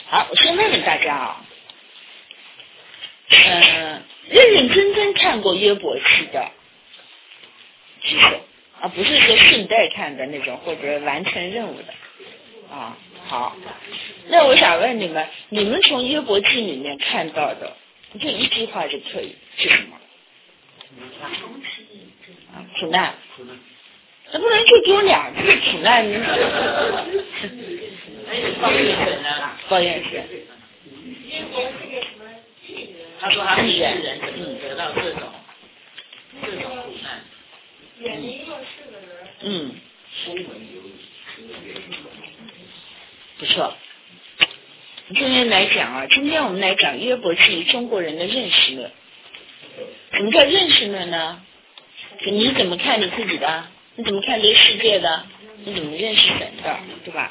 好，我先问问大家啊，认认真真看过约伯记的举手啊，不是说顺带看的那种，或者完成任务的啊。好，那我想问你们从约伯记里面看到的，就一句话就可以，是什么？苦难。能不能就丢两句苦难？ 抱怨神啊， 抱怨神。 他说他是人怎么得到这种苦难？ 远离弱势的人。 不错。今天来讲啊，今天我们来讲约伯记中国人的认识论。什么叫认识论呢？你怎么看你自己的？你怎么看这个世界的？你怎么认识神的？对吧？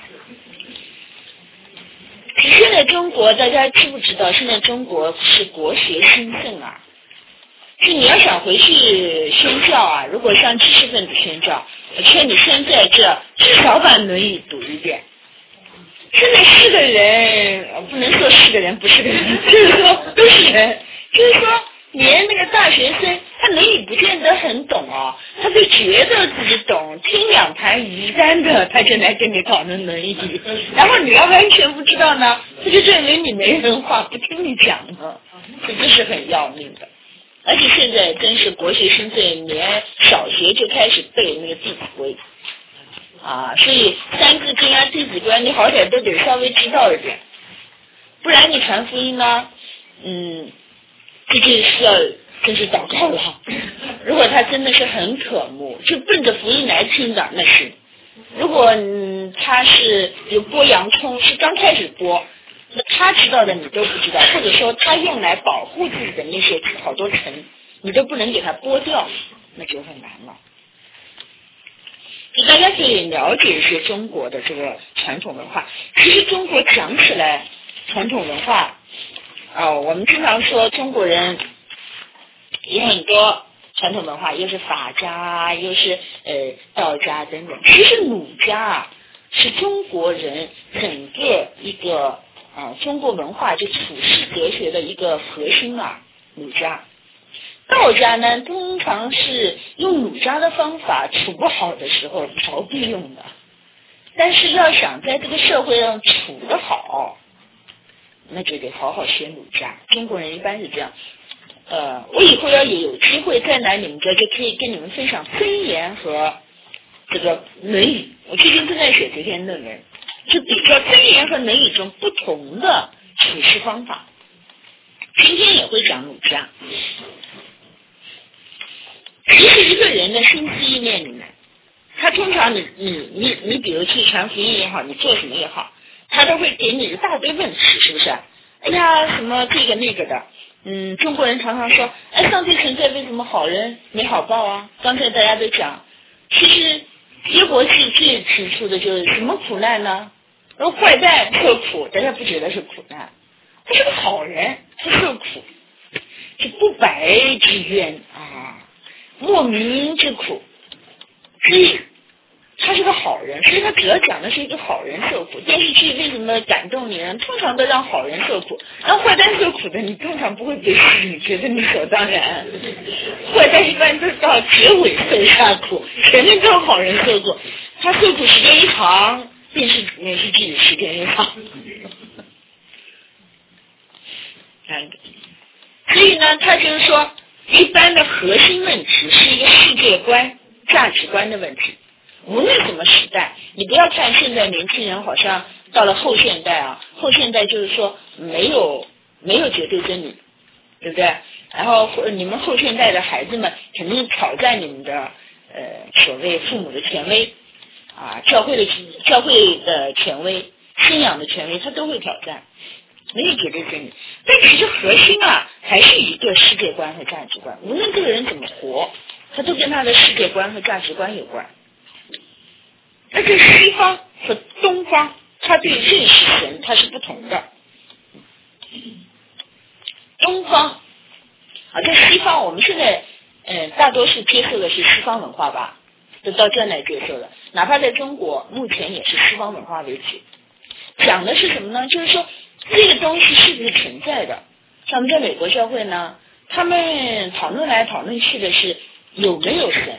现在中国大家知不知道？现在中国是国学兴盛啊，是你要想回去宣教啊，如果向知识分子宣教，我劝你先在这至少把《论语》读一遍。现在是个人，不能说是个人不是个人，就是说都是人，就是说连那个大学生，他《论语》不见得很懂哦，他就觉得自己懂，听两盘鱼竿的，他就来跟你讨论《论语》，然后你要完全不知道呢，他就认为你没文化，不听你讲呢，这是很要命的。而且现在真是国学兴盛，连小学就开始背那个《弟子规》啊，所以《三字经》啊、《弟子规》，你好歹都得稍微知道一点，不然你传福音呢，这就是要真是祷告了。如果他真的是很渴慕，就奔着福音来听的，那行。如果他是有剥洋葱，是刚开始剥，那他知道的你都不知道，或者说他用来保护自己的那些好多层，你都不能给他剥掉，那就很难了。大家可以了解一些中国的这个传统文化。其实中国讲起来传统文化我们经常说中国人有很多传统文化，又是法家又是道家等等。其实儒家是中国人整个一个中国文化就处世哲学的一个核心儒家。道家呢，通常是用儒家的方法处不好的时候逃避用的，但是要想在这个社会上处得好，那就得好好学儒家。中国人一般是这样。我以后要有机会再来你们这，就可以跟你们分享箴言和这个《论语》。我最近正在写这篇论文，就比较箴言和《论语》中不同的处事方法。今天也会讲儒家。其实一个人的心思意念里面，他通常你比如去传福音也好，你做什么也好，他都会给你一大堆问题，是不是？哎呀，什么这个那个的。中国人常常说，上帝存在，为什么好人没好报啊？刚才大家都讲，其实约伯记最提出的就是什么苦难呢？然后坏蛋受苦，大家不觉得是苦难，他是个好人，他受苦，是不白之冤莫名之苦，所以他是个好人，所以他主要讲的是一个好人受苦。电视剧为什么感动你呢？通常都让好人受苦，让坏蛋受苦的，你通常不会被吸引，觉得理所当然。坏蛋一般都到结尾受下苦，前面都是好人受苦，他受苦时间一长，电视剧时间一长。所以呢，他就是说，一般的核心问题是一个世界观、价值观的问题。无论什么时代，你不要看现在年轻人好像到了后现代后现代就是说没有绝对真理，对不对？然后你们后现代的孩子们肯定挑战你们的所谓父母的权威教会的权威、信仰的权威，他都会挑战，没有绝对真理。但其实核心还是一个世界观和价值观，无论这个人怎么活，他都跟他的世界观和价值观有关。而且西方和东方，他对认识神他是不同的。东方在西方，我们现在大多数接受的是西方文化吧，都到这来接受了。哪怕在中国，目前也是西方文化为主。讲的是什么呢？就是说这个东西是不是存在的？像我们在美国教会呢，他们讨论来讨论去的是有没有神。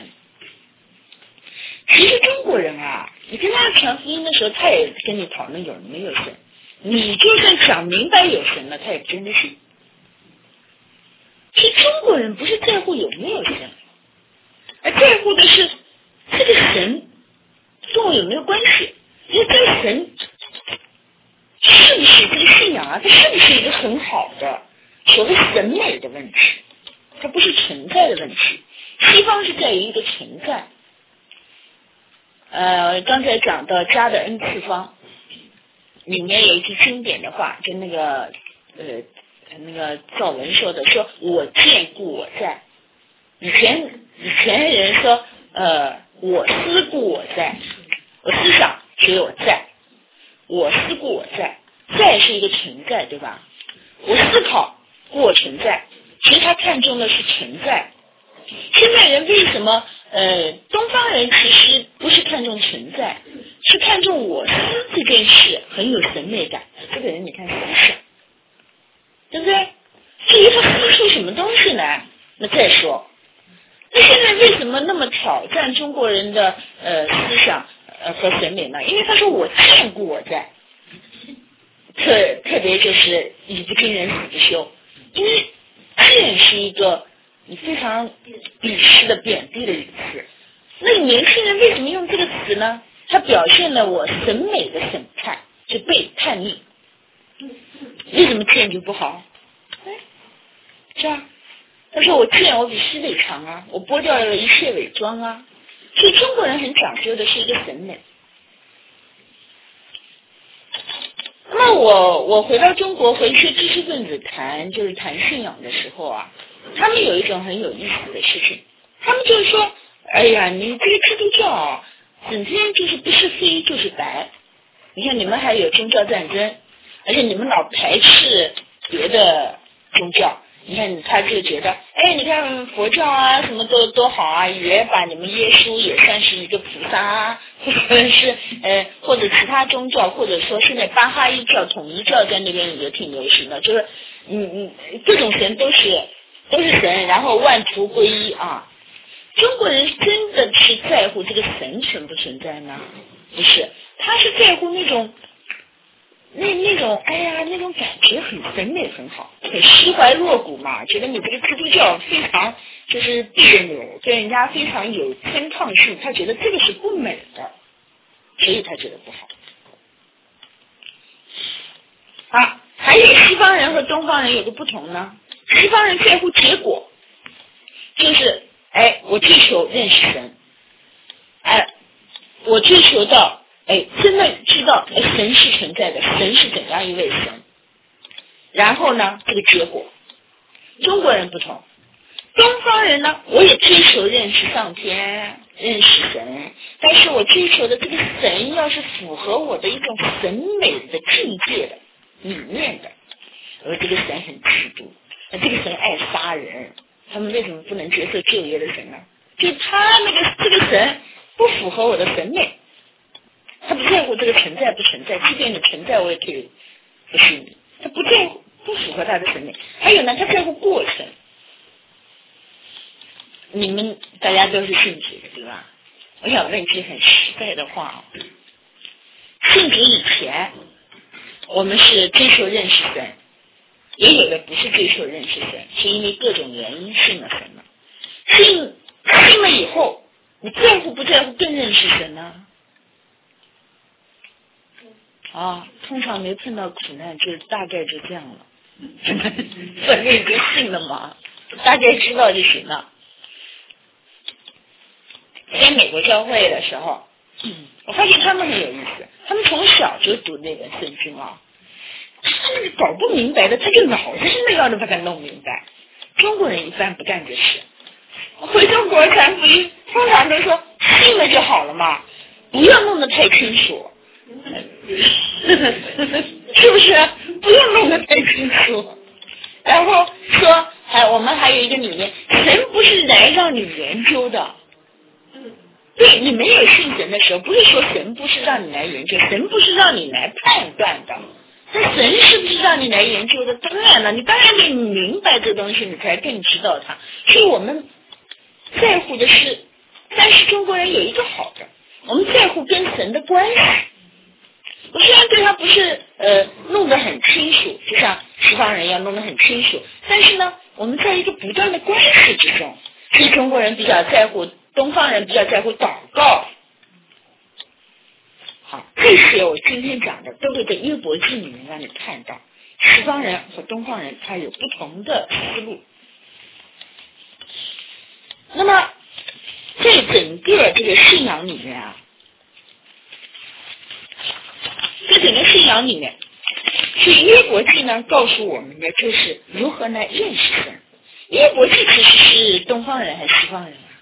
其实中国人啊，你跟他传福音的时候，他也跟你讨论有没有神。你就算讲明白有神了，他也不真的信。其实中国人不是在乎有没有神，而在乎的是这个神跟我有没有关系。因为这个神是不是这个信仰啊，它是不是一个很好的所谓审美的问题，它不是存在的问题。西方是在于一个存在。刚才讲到加的 n 次方里面有一句经典的话，就那个赵文说的，说我见故我在。以前人说我思故我在，我思想只有在，我思故我在，在是一个存在，对吧？我思考故我存在，其实他看重的是存在。现在人为什么东方人其实不是看重存在，是看重我思这件事很有审美感。这个人你看思想，对不对？至于他思出什么东西来，那再说。那现在为什么那么挑战中国人的思想和审美呢？因为他说我见故我在，特别就是语不惊人死不休，因为见是一个你非常鄙视的贬低的一个词。那年轻人为什么用这个词呢？它表现了我审美的审判，就被叛逆。为什么见就不好？是啊，他说我见我比西北强啊，我剥掉了一切伪装啊。所以中国人很讲究的是一个审美。那么我回到中国和一些知识分子谈信仰的时候啊，他们有一种很有意思的事情，他们就是说，哎呀，你这个基督教啊，整天就是不是黑就是白。你看你们还有宗教战争，而且你们老排斥别的宗教。你看他就觉得，哎，你看佛教啊什么都好啊，也把你们耶稣也算是一个菩萨啊，或者其他宗教，或者说现在巴哈伊教统一教在那边也挺流行的，就是各种神都是神，然后万徒归一啊。中国人真的是在乎这个神存不存在呢？不是，他是在乎那种哎呀，那种感觉很审美很好，很虚怀若谷嘛，觉得你这个基督教非常就是别扭，跟人家非常有偏抗性，他觉得这个是不美的，所以他觉得不好。啊，还有西方人和东方人有个不同呢，西方人在乎结果，就是我追求认识神，我追求到真的知道神是存在的，神是怎样一位神，然后呢这个结果。中国人不同，东方人呢，我也追求认识上天，认识神，但是我追求的这个神要是符合我的一种审美的境界的理念的。而这个神很嫉妒，这个神爱杀人，他们为什么不能接受旧约的神呢？就他这个神不符合我的审美，他不在乎这个存在不存在，即便你存在我也可以不信你，他不在乎，不符合他的审美。还有呢，他在乎过程。你们大家都是信主的对吧？我想问一句很实在的话，信主以前我们是追求认识神，也有的不是追求认识神，是因为各种原因信了神了。信了以后，你在乎不在乎更认识神呢？通常没碰到苦难，就大概就这样了。反正已经信了嘛，大概知道就行了。在美国教会的时候，我发现他们很有意思，他们从小就读那本圣经啊，他们搞不明白的，他就脑子是那样的把它弄明白。中国人一般不干这事，回中国传福音，通常都说信了就好了嘛，不要弄得太清楚。是不是？不用弄得太清楚。然后说，我们还有一个理念，神不是来让你研究的。对，你没有信神的时候，不是说神不是让你来研究，神不是让你来判断的。但神是不是让你来研究的？当然了，你当然得明白这东西，你才更知道它。所以我们在乎的是，但是中国人有一个好的，我们在乎跟神的关系。我虽然对他不是弄得很清楚，就像西方人一样弄得很清楚，但是呢，我们在一个不断的关系之中。所以中国人比较在乎，东方人比较在乎祷告。好，这些我今天讲的都会在约伯记里面让你看到，西方人和东方人他有不同的思路。那么在整个这个信仰里面啊，在整个信仰里面，所以约伯记呢告诉我们的就是如何来认识神。约伯记其实是东方人还是西方人啊？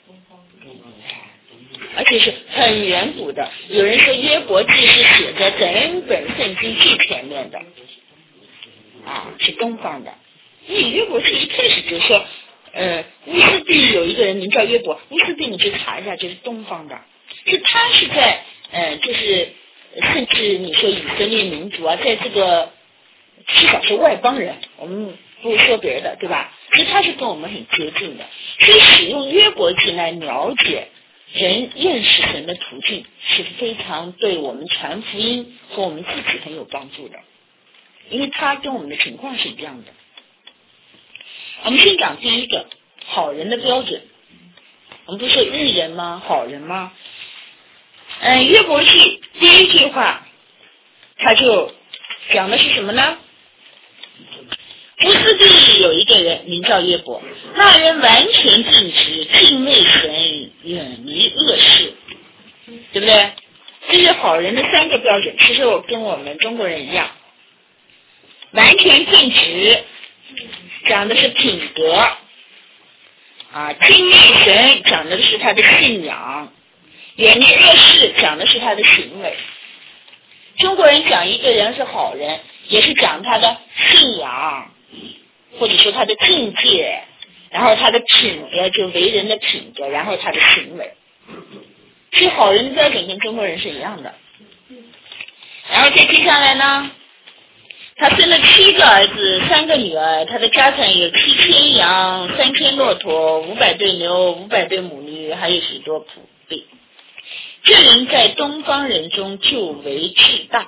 而且是很远古的。有人说约伯记是写在整本圣经最前面的，是东方的。因为约伯记一开始就说，乌斯地有一个人名叫约伯，乌斯地你去查一下，就是东方的。是他是在就是甚至你说以色列民族啊，在这个至少是外邦人，我们不说别的，对吧？其实他是跟我们很接近的，所以使用约伯记来了解人认识神的途径是非常对我们传福音和我们自己很有帮助的，因为他跟我们的情况是一样的。我们先讲第一个好人的标准。我们不是说义人吗？好人吗？约伯记第一句话他就讲的是什么呢？乌斯地有一个人名叫约伯，那人完全正直，敬畏神，远离恶事，对不对？这是好人的三个标准。其实我跟我们中国人一样，完全正直讲的是品格敬畏神讲的是他的信仰，远离恶事讲的是他的行为。中国人讲一个人是好人，也是讲他的信仰，或者说他的境界，然后他的品格，就为人的品格，然后他的行为。所以好人的标准跟中国人是一样的。然后再接下来呢，他生了7个儿子，3个女儿，他的家产有7000羊，3000骆驼，500对牛，500对母驴，还有许多仆婢。这人在东方人中就为至大。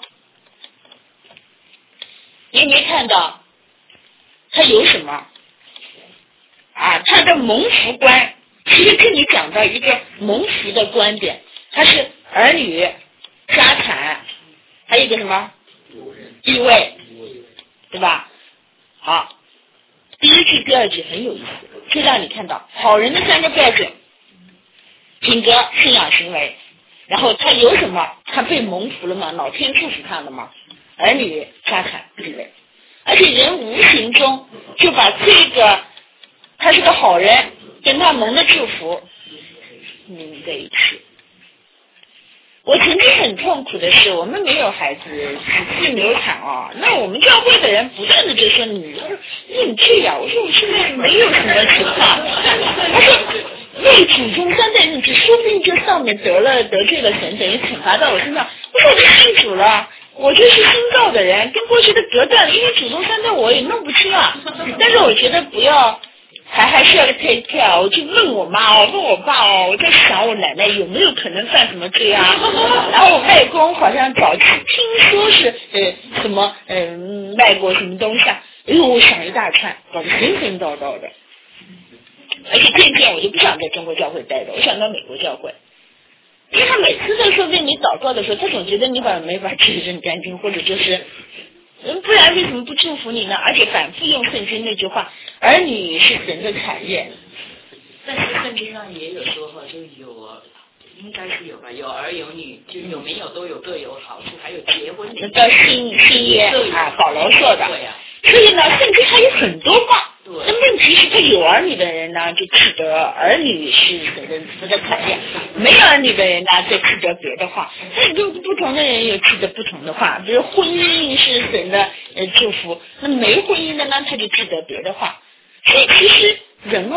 你有没有看到他有什么他的蒙福观其实跟你讲到一个蒙福的观点，他是儿女、家产，还有一个什么地位，对吧？好，第一句第二句很有意思，就让你看到好人的3个标准：品格、信仰、行为。然后他有什么？他被蒙福了吗？老天祝福他了吗？儿女、家产、地位。而且人无形中就把这个他是个好人跟他蒙的祝福拧在一起。我曾经很痛苦的是，我们没有孩子，几次流产那我们教会的人不断的就说你认罪呀。我说我现在没有什么情况。他说为祖宗3代认罪，说不定就上面得罪了神，等于惩罚到我身上。我说我就信主了，我就是新造的人，跟过去的隔断，因为祖宗3代我也弄不清啊。但是我觉得不要，还是要 take care。我就问我妈，我问我爸我在想我奶奶有没有可能犯什么罪啊？然后我外公好像早期听说是什么卖过什么东西啊？我想一大串，搞得神神叨叨的。而且渐渐我就不想在中国教会待着，我想到美国教会，因为他每次在说为你祷告的时候，他总觉得你没法去认干净，或者就是不然为什么不祝福你呢？而且反复用圣经那句话，儿女是神的产业。 但是圣经上也有说就有应该是有吧，有儿有女，就有没有都有各有好处，还有结婚叫信约保罗说的。 对呀。 所以呢，圣经还有很多话。那问题是他有儿女的人呢，就记得儿女是神的产业；没有儿女的人呢，就记得别的话。那就不同的人有记得不同的话，比如婚姻是神的祝福，那没婚姻的呢，他就记得别的话。所以其实人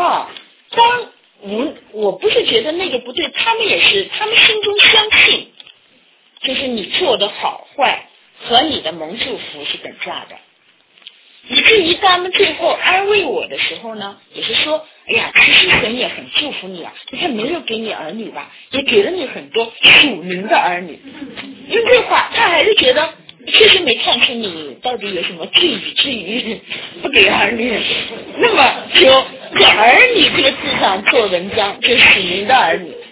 我不是觉得那个不对，他们也是，他们心中相信，就是你做的好坏和你的蒙祝福是等价的。以至于他们最后安慰我的时候呢，也是说，哎呀，其实神也很祝福你啊，你看没有给你儿女吧，也给了你很多属灵的儿女。用这话，他还是觉得确实没看出你到底有什么罪以至于不给儿女，那么就在儿女这个字上做文章，就属灵的儿女。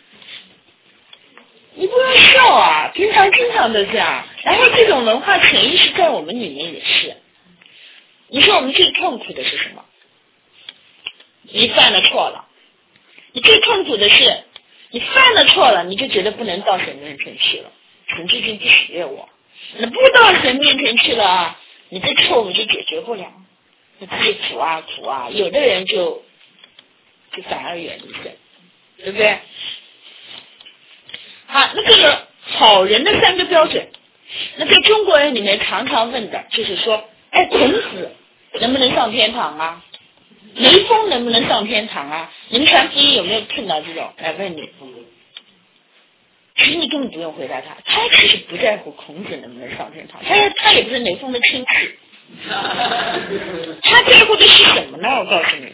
你不要笑啊，平常经常都这样。然后这种文化潜意识在我们里面也是。你说我们最痛苦的是什么？你犯了错了，你最痛苦的是你犯了错了，你就觉得不能到神面前去了，神最近不喜悦我。你不到神面前去了啊，你这错误就解决不了，你自己苦啊苦啊。有的人就反而远离神，对不对？好，那这个好人的3个标准，那在中国人里面常常问的就是说，哎，孔子能不能上天堂啊？雷锋能不能上天堂啊？你们传福音有没有碰到这种来问你？其实你根本不用回答他，他其实不在乎孔子能不能上天堂，他也不是雷锋的亲戚，他在乎的是什么呢？我告诉你，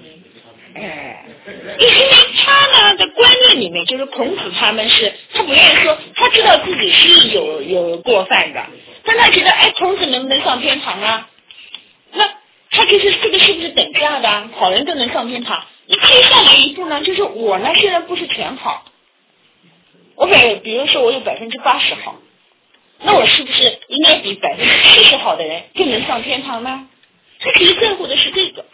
因为他呢的观念里面就是孔子他们是，他不愿意说，他知道自己是有过犯的，但他觉得，哎，孔子能不能上天堂啊？那他就是这个是不是等价的啊？好人都能上天堂。你接下来一步呢，就是我呢虽然不是全好，比如说我有80%好，那我是不是应该比70%好的人更能上天堂呢？他其实在乎的是这个。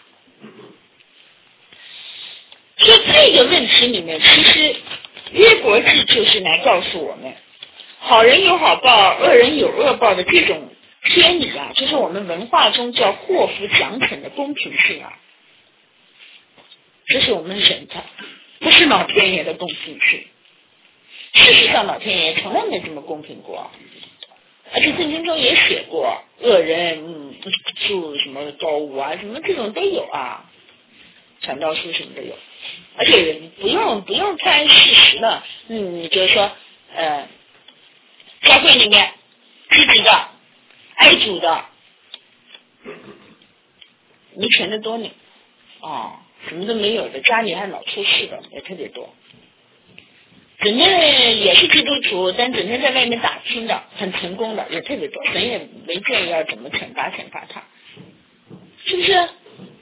所以这个问题里面，其实约伯记就是来告诉我们，好人有好报，恶人有恶报的这种天理啊，就是我们文化中叫祸福奖惩的公平性啊，这是我们人的，不是老天爷的公平性。事实上，老天爷从来没这么公平过，而且圣经中也写过，恶人不住什么高屋啊，什么这种都有啊，传道书什么都有。而且不用看事实了，你就是说，教会里面积极的、爱主的，没钱的多呢，什么都没有的，家里还老出事的也特别多。整天也是基督徒，但整天在外面打拼的，很成功的也特别多，神也没建议要怎么惩罚他，是不是？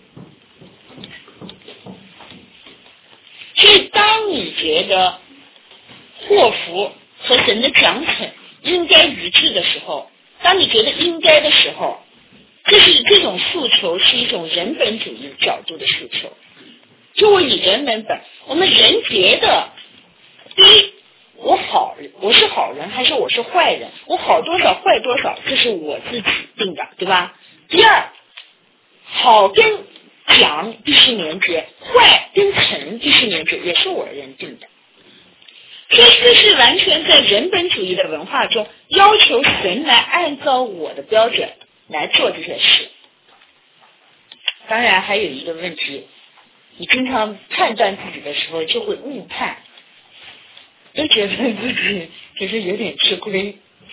所以当你觉得祸福和神的奖惩应该一致的时候，当你觉得应该的时候，这种诉求是一种人本主义角度的诉求。就我以人为本，我们人觉得，第一，我是好人还是我是坏人？我好多少坏多少，这是我自己定的，对吧？第二，好跟奖必须连接，坏跟惩必须连接，也是我人定的。所以这是完全在人本主义的文化中要求神来按照我的标准来做这些事。当然还有一个问题，你经常判断自己的时候就会误判，就觉得自己其实有点吃亏。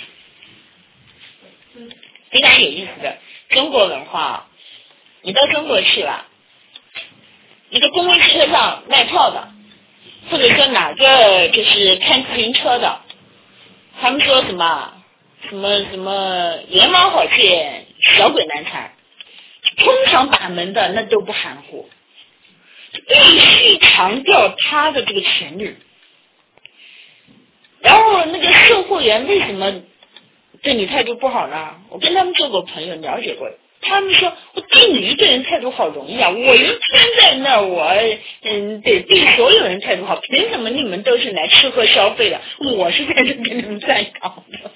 非常有意思的中国文化，你到中国去了，一个公共汽车上卖票的，或者说哪个就是看自行车的，他们说什么连猫好见，小鬼难缠，通常把门的那都不含糊，必须强调他的这个权利。然后那个售货员为什么对你态度不好呢？我跟他们做过朋友，了解过，他们说我对你一个人态度好容易啊，我一天在那儿，我得对所有人态度好，凭什么你们都是来吃喝消费的，我是在这跟你们站岗的。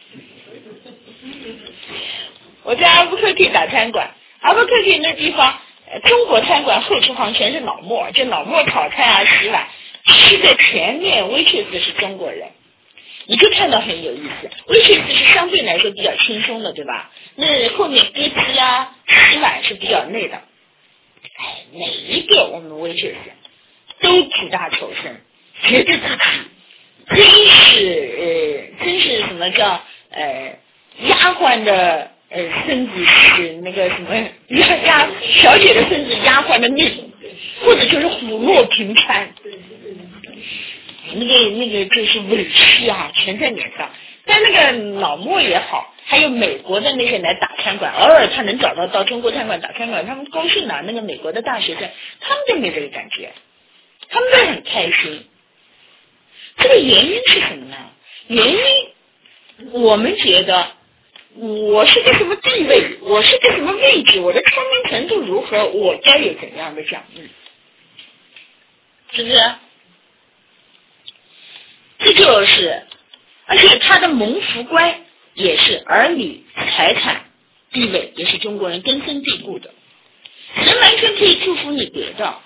我在阿布克蒂打餐馆，阿布克蒂那地方，中国餐馆后厨房全是老莫，就老莫炒菜啊、洗碗，吃的全面waitress是中国人。你就看到很有意思，waitress是相对来说比较轻松的，对吧？那后面割鸡啊、洗碗是比较累的。每一个我们waitress都苦大仇深，觉得自己真是什么叫丫鬟的孙子是那个什么小姐的孙子丫鬟的命，或者就是虎落平川，那个就是委屈啊，全在脸上。但那个老莫也好，还有美国的那些来打餐馆，偶尔他能找到中国餐馆打餐馆，他们高兴啊。那个美国的大学生，他们都没这个感觉，他们都很开心。这个原因是什么呢？原因我们觉得我是个什么地位，我是个什么位置，我的聪明程度如何，我该有怎样的奖励，是不是？这就是，而且他的蒙福观也是儿女、财产、地位，也是中国人根深蒂固的。神完全可以祝福你得到。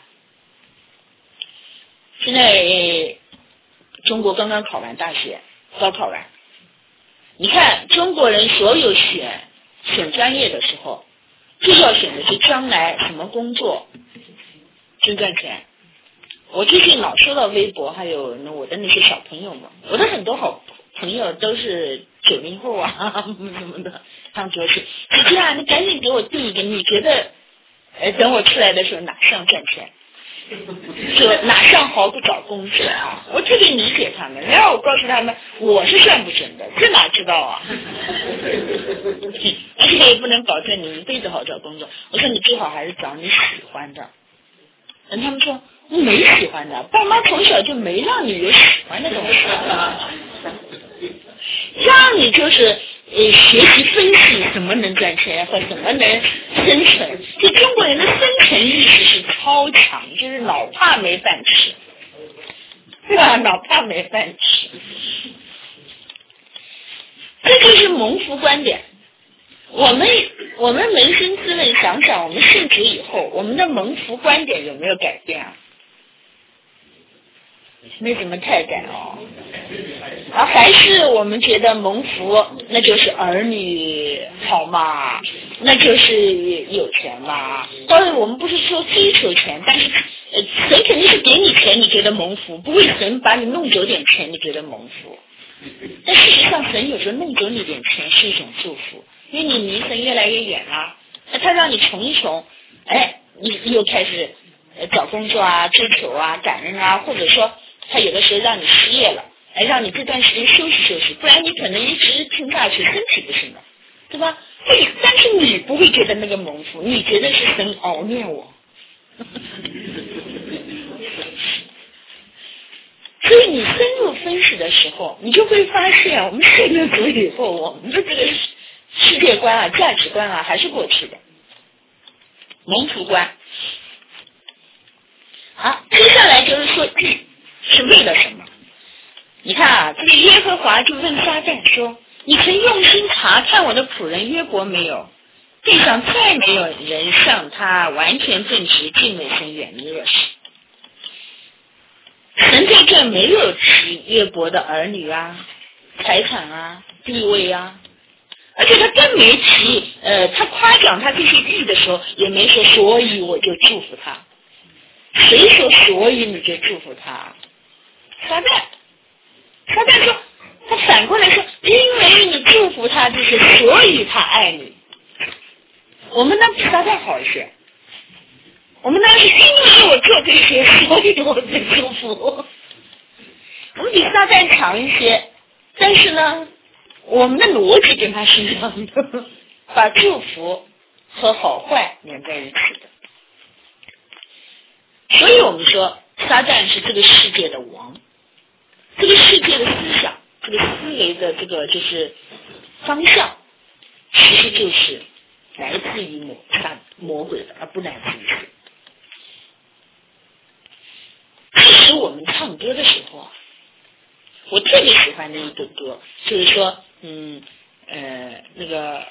现在中国刚刚考完大学，高考完，你看中国人所有选专业的时候，最要选的是将来什么工作真赚钱。我最近老收到微博，还有我的那些小朋友们，我的很多好朋友都是90后啊什么的，他们说是姐姐啊，你赶紧给我定一个，你觉得等我出来的时候哪项赚钱，说哪项好不找工作啊？我特别理解他们，然后我告诉他们我是算不准的，这哪知道啊？而且也不能保证你一辈子好找工作。我说你最好还是找你喜欢的。他们说我没喜欢的，爸妈从小就没让你有喜欢的东西，让你就是学习分析什么能赚钱和什么能生存。就中国人的生存意识是超强，就是老怕没饭吃，对吧？老怕没饭吃，这就是蒙福观点。我们扪心自问，想想我们信主以后，我们的蒙福观点有没有改变啊？没怎么太改哦。还是我们觉得蒙福那就是儿女好嘛，那就是有钱嘛。当然我们不是说追求钱，但是神肯定是给你钱你觉得蒙福，不会神把你弄走点钱你觉得蒙福。但事实上神有时候弄走你点钱是一种祝福，因为你离神越来越远了，他让你穷一穷，你又开始找工作啊、追求啊、感恩啊，或者说他有的时候让你失业了，让你这段时间休息休息，不然你可能一直听下去身体不行了，对吧？但是你不会觉得那个蒙福，你觉得是神熬练我。所以你深入分析的时候，你就会发现我们信了主以后，我们的这个世界观啊、价值观啊还是过去的蒙福观。好，接下来就是说义是为了什么？你看啊，这个耶和华就问撒旦说：“你曾用心查看我的仆人约伯没有？地上再没有人像他完全正直、敬畏神、远离恶事。”神在这没有提约伯的儿女啊、财产啊、地位啊，而且他更没提他夸奖他这些义的时候，也没说所以我就祝福他。谁说所以你就祝福他？撒旦说，他反过来说，因为你祝福他，就是所以他爱你。我们那比撒旦好一些，我们那是因为我做这些，所以我才祝福。我们比撒旦强一些，但是呢，我们的逻辑跟他是一样的，把祝福和好坏连在一起的。所以我们说，撒旦是这个世界的王，这个世界的思想，这个思维的这个就是方向，其实就是来自于魔鬼的，而不来自于神。其实我们唱歌的时候啊，我特别喜欢的一个歌，就是说，那个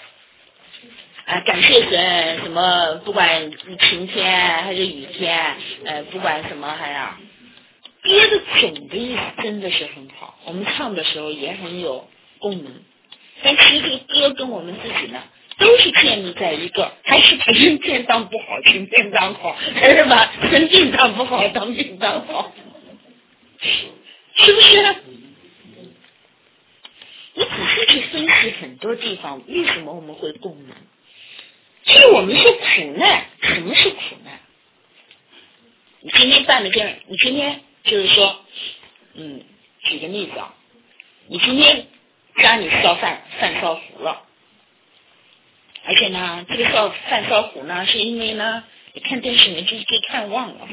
感谢神，什么不管晴天还是雨天，不管什么还呀，歌的总的意思真的是很好，我们唱的时候也很有共鸣。但其实这个歌跟我们自己呢，都是建立在一个还是把人变当不好，情变当好，还是把人病当不好，当病当好，是不是？ 你仔细去分析很多地方，为什么我们会共鸣？其实我们说苦难，什么是苦难？你今天就是说，举个例子啊，你今天家里饭烧糊了，而且呢，这个饭烧糊呢，是因为呢，你看电视连续剧看忘了，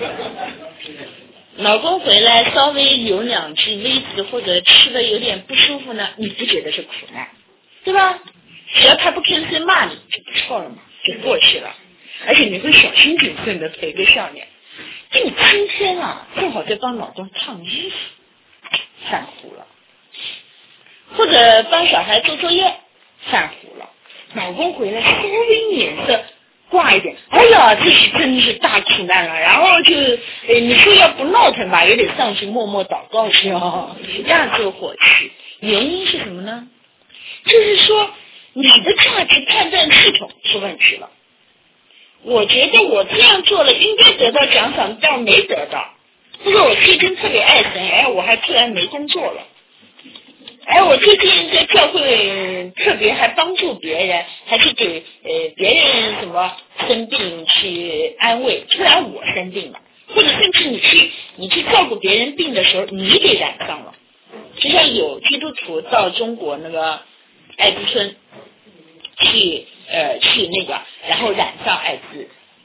老公回来稍微有2句微词或者吃的有点不舒服呢，你不觉得是苦难，对吧？只要他不吭声骂你就不错了嘛，就过去了，而且你会小心谨慎的陪个笑脸。就你今天啊，正好在帮老公烫衣服，饭糊了，或者帮小孩做作业，饭糊了，老公回来稍微脸色挂一点，哎呀，这是真是大苦难了。然后就，你说要不闹腾吧，也得上去默默祷告去哦，压住火气。原因是什么呢？就是说你的价值判断系统出问题了。我觉得我这样做了应该得到奖赏，但没得到。或者我最近特别爱神，我还突然没工作了。我最近在教会特别还帮助别人，还去给别人什么生病去安慰，突然我生病了，或者甚至你去照顾别人病的时候，你给染上了。就像有基督徒到中国那个艾滋村去那个，然后染上艾滋。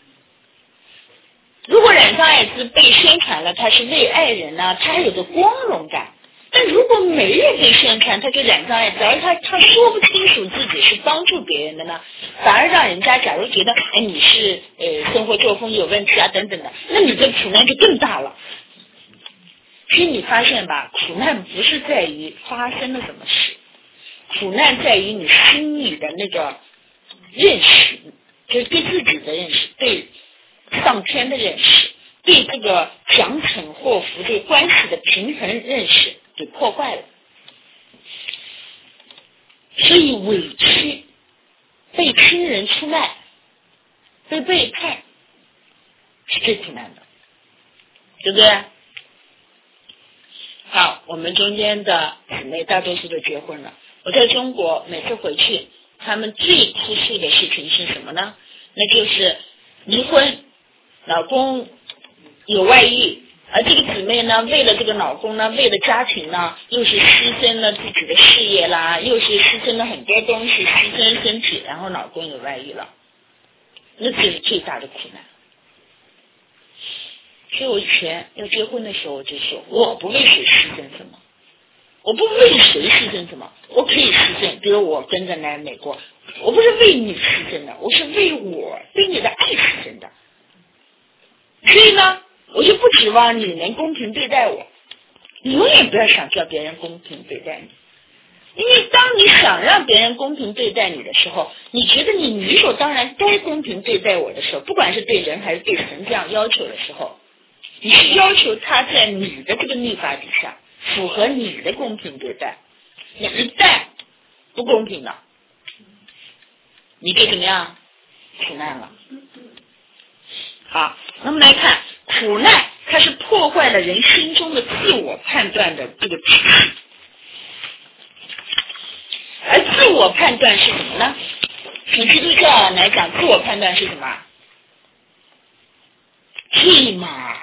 如果染上艾滋被宣传了，他是为爱人呢，他还有个光荣感。但如果没有被宣传，他就染上艾滋，而他说不清楚自己是帮助别人的呢，反而让人家假如觉得你是生活作风有问题啊等等的，那你的苦难就更大了。所以你发现吧，苦难不是在于发生了什么事，苦难在于你心里的那个认识，就是对自己的认识，对上天的认识，对这个奖惩祸福对关系的平衡认识给破坏了。所以委屈，被亲人出卖，被背叛是最苦难的，对不对？好，我们中间的姊妹大多数都结婚了。我在中国每次回去，他们最突出的事情是什么呢？那就是离婚，老公有外遇，而这个姊妹呢，为了这个老公呢，为了家庭呢，又是牺牲了自己的事业啦，又是牺牲了很多东西，牺牲身体，然后老公有外遇了，那就是最大的苦难。所以我以前要结婚的时候，我就说我不为谁牺牲什么，我不为谁牺牲什么，我可以牺牲，比如我跟着来美国，我不是为你牺牲的，我是为我对你的爱牺牲的。所以呢，我就不指望你能公平对待我，你永远不要想叫别人公平对待你。因为当你想让别人公平对待你的时候，你觉得你理所当然该公平对待我的时候，不管是对人还是对神这样要求的时候，你是要求他在你的这个律法底下符合你的公平对待。你一旦不公平了，你就怎么样？苦难了。好，那么来看苦难，它是破坏了人心中的自我判断的这个体系。而自我判断是什么呢？从基督教来讲，自我判断是什么？罪嘛，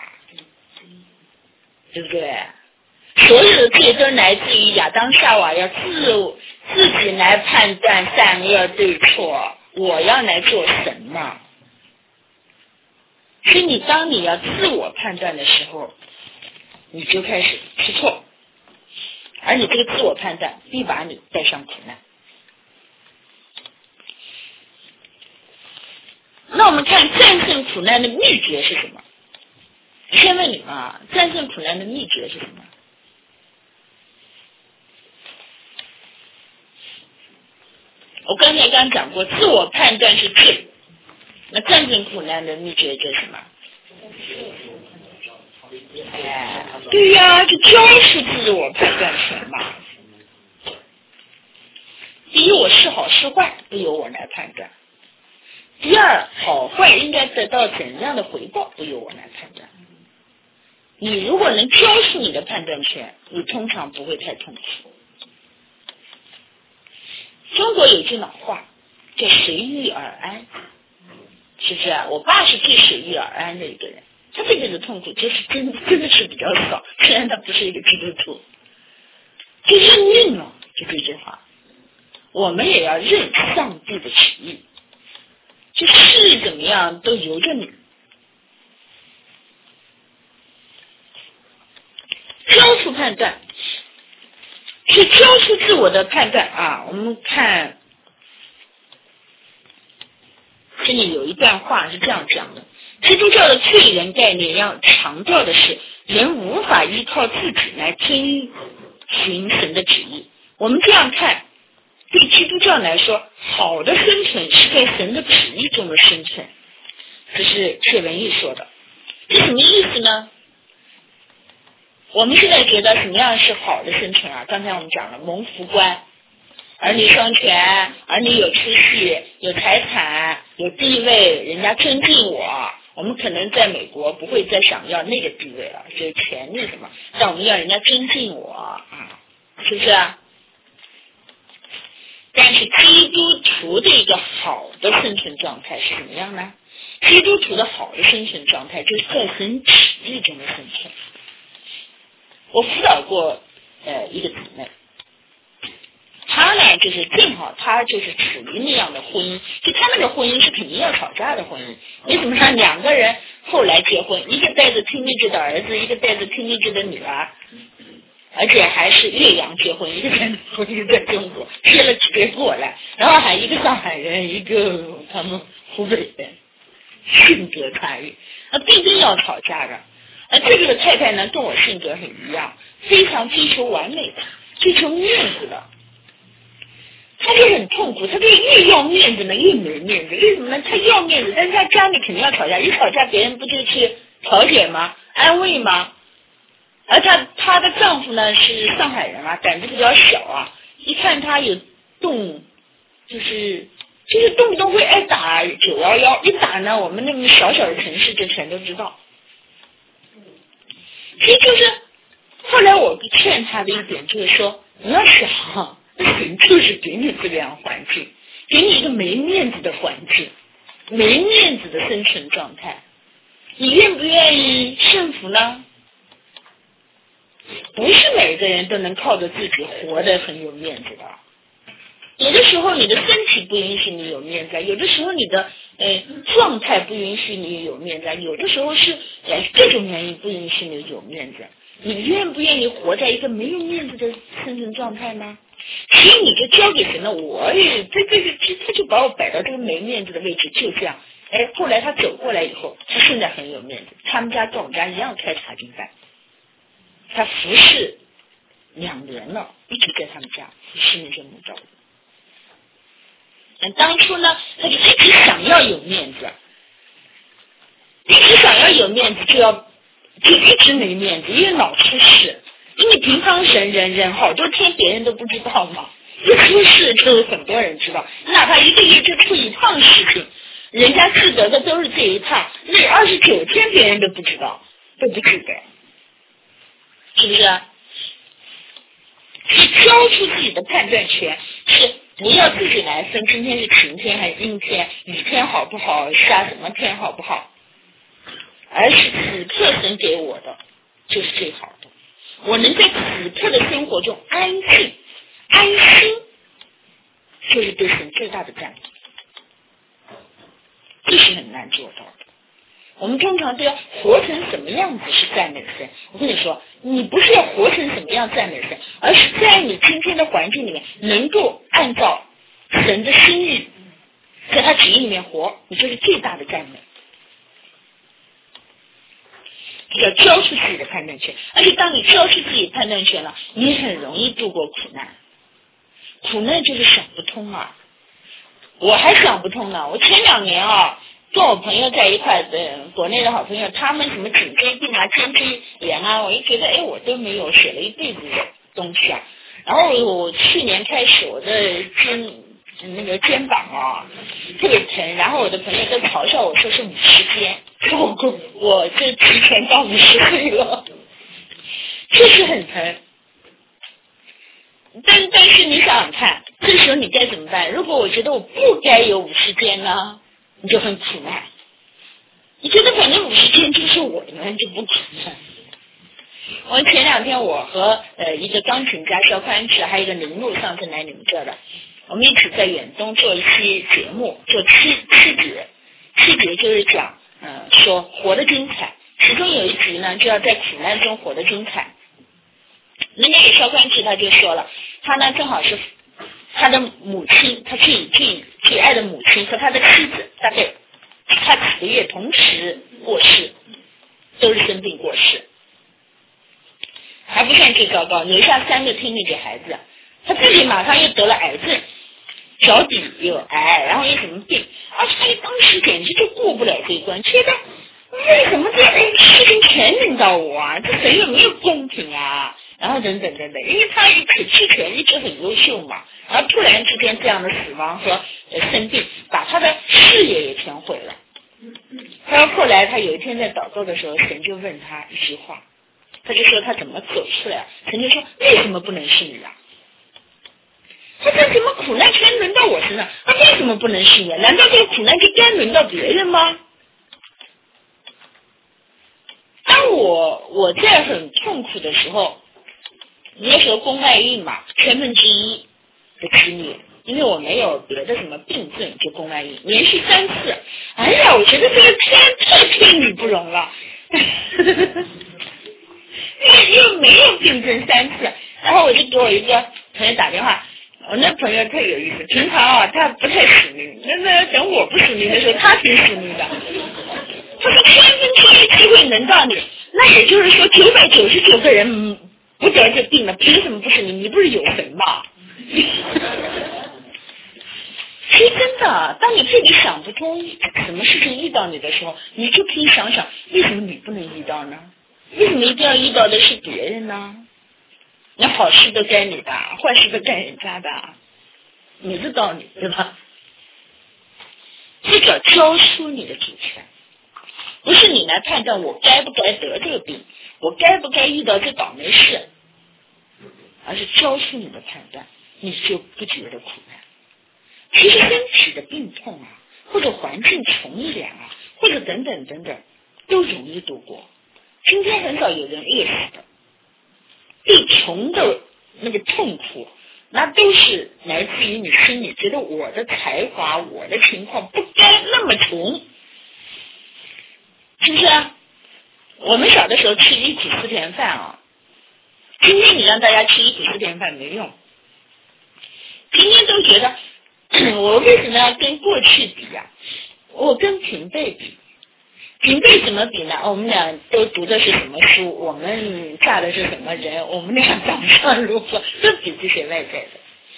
对不对？所有的罪都来自于亚当夏娃要自己来判断善恶对错，我要来做神嘛。所以当你要自我判断的时候，你就开始吃错，而你这个自我判断必把你带上苦难。那我们看战胜苦难的秘诀是什么？先问你们啊，战胜苦难的秘诀是什么？我刚才讲过，自我判断是罪，那战胜苦难的秘诀就是什么？对呀，就交出自我判断权嘛。第一，我是好是坏不由我来判断；第二，好坏应该得到怎样的回报不由我来判断。你如果能交出你的判断权，你通常不会太痛苦。 中国有句老话叫随遇而安，是不是啊？我爸是最随遇而安的一个人，他这辈子痛苦就是真的是比较少，虽然他不是一个基督徒，就认命了，就这句话。我们也要认上帝的旨意，这事怎么样都由着你。交出判断是交出自我的判断啊。我们看这里有一段话是这样讲的：基督教的罪人概念要强调的是，人无法依靠自己来遵循神的旨意。我们这样看，对基督教来说，好的生存是在神的旨意中的生存。这是谢文义说的。这什么意思呢？我们现在觉得什么样是好的生存啊？刚才我们讲了蒙福观，儿女双全，儿女有出息，有财产，有地位，人家尊敬我。我们可能在美国不会再想要那个地位了，就是权利什么，但我们要人家尊敬我啊，是不是啊？但是基督徒的一个好的生存状态是怎么样呢？基督徒的好的生存状态就是在神旨意中的生存。我辅导过一个姊妹，她呢就是正好她就是处于那样的婚姻，就她那个婚姻是肯定要吵架的婚姻。为什么呢？两个人后来结婚，一个带着听力制的儿子，一个带着听力制的女儿，而且还是岳阳结婚，一个在美国，一个在中国，接了几对过来，然后还一个上海人，一个他们湖北人，性格差异，必定要吵架的。这个太太呢，跟我性格很一样，非常追求完美的，追求面子的。她就很痛苦，她就越要面子呢，越没面子。为什么呢？她要面子，但是她家里肯定要吵架，一吵架别人不就去调解吗？安慰吗？而她的丈夫呢是上海人啊，胆子比较小啊，一看她有动，就是动不动会挨打911，一打呢，我们那个小小的城市就全都知道。所以就是后来我劝他的一点就是说，你要想，神就是给你这样环境，给你一个没面子的环境，没面子的生存状态，你愿不愿意顺服呢？不是每个人都能靠着自己活得很有面子的。有的时候你的身体不允许你有面子，有的时候你的状态不允许你有面子，有的时候是各种原因不允许你有面子。你愿不愿意活在一个没有面子的生存状态呢？其实你就交给神了，他就把我摆到这个没面子的位置，就这样。后来他走过来以后，他现在很有面子，他们家跟我们家一样开茶经班，他服侍2年了，一直在他们家服侍那些母照子。当初呢，他就一直想要有面子，一直想要有面子，就一直没面子，因为老出事。因为平常忍好多天，别人都不知道嘛，一出事就很多人知道，哪怕1个月就出一趟事情，人家记得的都是这一趟，那29天别人都不知道，都不记得，是不是？是交出自己的判断权，是不要自己来分今天是晴天还是阴天，雨天好不好，下什么天好不好，而是此刻神给我的就是最好的。我能在此刻的生活中安静安心，就是对神最大的赞美，这是很难做到的。我们通常都要活成什么样子是赞美神。我跟你说，你不是要活成什么样赞美神，而是在你今天的环境里面能够按照神的心意在他旨意里面活，你就是最大的赞美。要交出自己的判断权，而且当你交出自己判断权了，你很容易度过苦难。苦难就是想不通啊，我还想不通呢。我前2年啊，跟我朋友在一块的国内的好朋友，他们什么颈椎病啊、肩椎炎啊，我就觉得我都没有，写了一辈子的东西啊。然后我去年开始我的肩膀啊特别疼，然后我的朋友都嘲笑我说是50肩，我就提前到50岁了，确实很疼。 但是你想想看，这时候你该怎么办？如果我觉得我不该有50件呢，你就很苦难。你觉得反正50件就是我的，你就不苦难。我前2天我和一个钢琴家肖宽志，还有一个林路上次来你们这儿的，我们一起在远东做一期节目，做七节就是讲说活得精彩，其中有一集呢就要在苦难中活得精彩。那个肖宽志他就说了，他呢正好是他的母亲，他最爱的母亲和他的妻子大概他几个月同时过世，都是生病过世，还不算最糟糕，留下3个听力的孩子，他自己马上又得了癌症，脚底有癌，然后又什么病，而且他当时简直就过不了这一关，觉得为什么这事情全轮到我啊？这谁有没有公平啊？然后等等，因为他可期权一直很优秀嘛，然后突然之间这样的死亡和生病，把他的事业也全毁了。然后后来他有一天在祷告的时候，神就问他一句话，他就说他怎么走出来？神就说为什么不能是你啊？他说怎么苦难全轮到我身上？那为什么不能是你？难道这个苦难就该轮到别人吗？当我在很痛苦的时候，那时候宫外孕嘛，1/1000的几率，因为我没有别的什么病症，就宫外孕，连续3次。哎呀，我觉得这个天太天理不容了，又没有病症3次，然后我就给我一个朋友打电话，我那朋友特有意思，平常啊他不太属灵，那等我不属灵的时候，他挺属灵的。他说1/1000机会能到你，那也就是说999个人不得这病了，凭什么不是你？你不是有神吗？其实真的，当你自己想不通什么事情遇到你的时候，你就可以想想，为什么你不能遇到呢？为什么一定要遇到的是别人呢？那好事都该你的，坏事都该人家的，没这道理，对吧？这叫交出你的主权，不是你来判断我该不该得这个病，我该不该遇到这倒霉事，而是交出你的判断，你就不觉得苦难。其实身体的病痛啊，或者环境穷一点啊，或者等等，都容易度过。今天很少有人饿死的，最穷的那个痛苦，那都是来自于你心里觉得我的才华，我的情况不该那么穷，是不是啊？我们小的时候吃忆苦思甜饭啊，今天你让大家吃忆苦思甜饭没用，今天都觉得我为什么要跟过去比啊？我跟平辈比，平辈怎么比呢？我们俩都读的是什么书？我们嫁的是什么人？我们俩长相如何？都比这些外在的，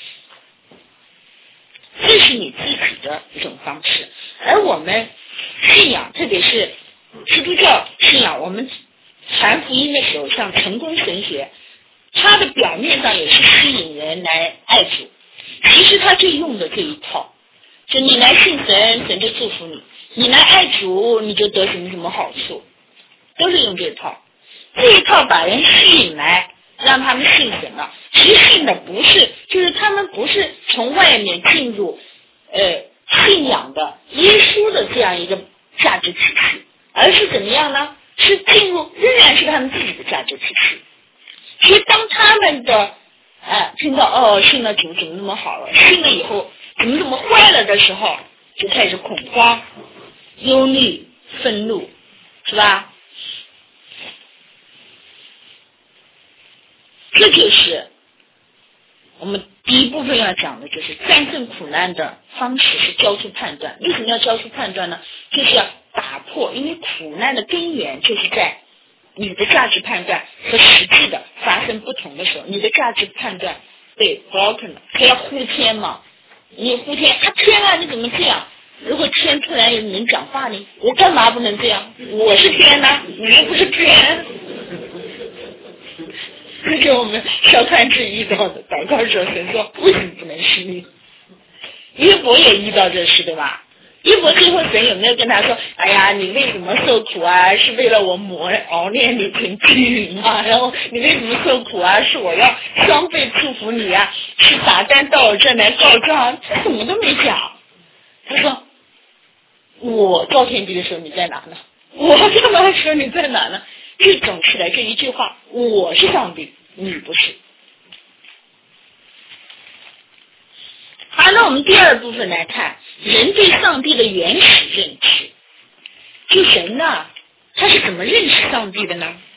这是你自己的一种方式。而我们信仰，特别是基督教信仰，我们传福音的时候，像成功神学，它的表面上也是吸引人来爱主。其实他就用的这一套，就你来信神，神就祝福你；你来爱主，你就得什么什么好处，都是用这一套。这一套把人吸引来，让他们信神了。其实信的不是，就是他们不是从外面进入信仰的耶稣的这样一个价值体系，而是怎么样呢？是进入仍然是他们自己的价值体系。所以当他们的听到信了主怎么那么好了，信了以后怎么那么坏了的时候，就开始恐慌、忧虑、愤怒，是吧？这就是我们第一部分要讲的，就是战胜苦难的方式是交出判断。为什么要交出判断呢？就是要打破，因为苦难的根源就是在你的价值判断和实际的发生不同的时候，你的价值判断被 broken 了，他要呼天嘛，你呼天天啊，你怎么这样？如果天突然能讲话呢，我干嘛不能这样？我是天呢，你又不是天。这是我们小团智遇到的祷告时候，神说为什么不能是你？约伯也遇到这事，对吧？ 约伯最后神有没有跟他说，哎呀，你为什么受苦啊？是为了我熬炼你成金云啊，然后你为什么受苦啊？是我要双倍祝福你啊，是撒旦到我这来告状，他什么都没讲。他说，我造天地的时候你在哪呢？我干嘛的时候你在哪呢？这总是来这一句话，我是上帝，你不是。好，那我们第二部分来看人对上帝的原始认知。就人呢，他是怎么认识上帝的呢？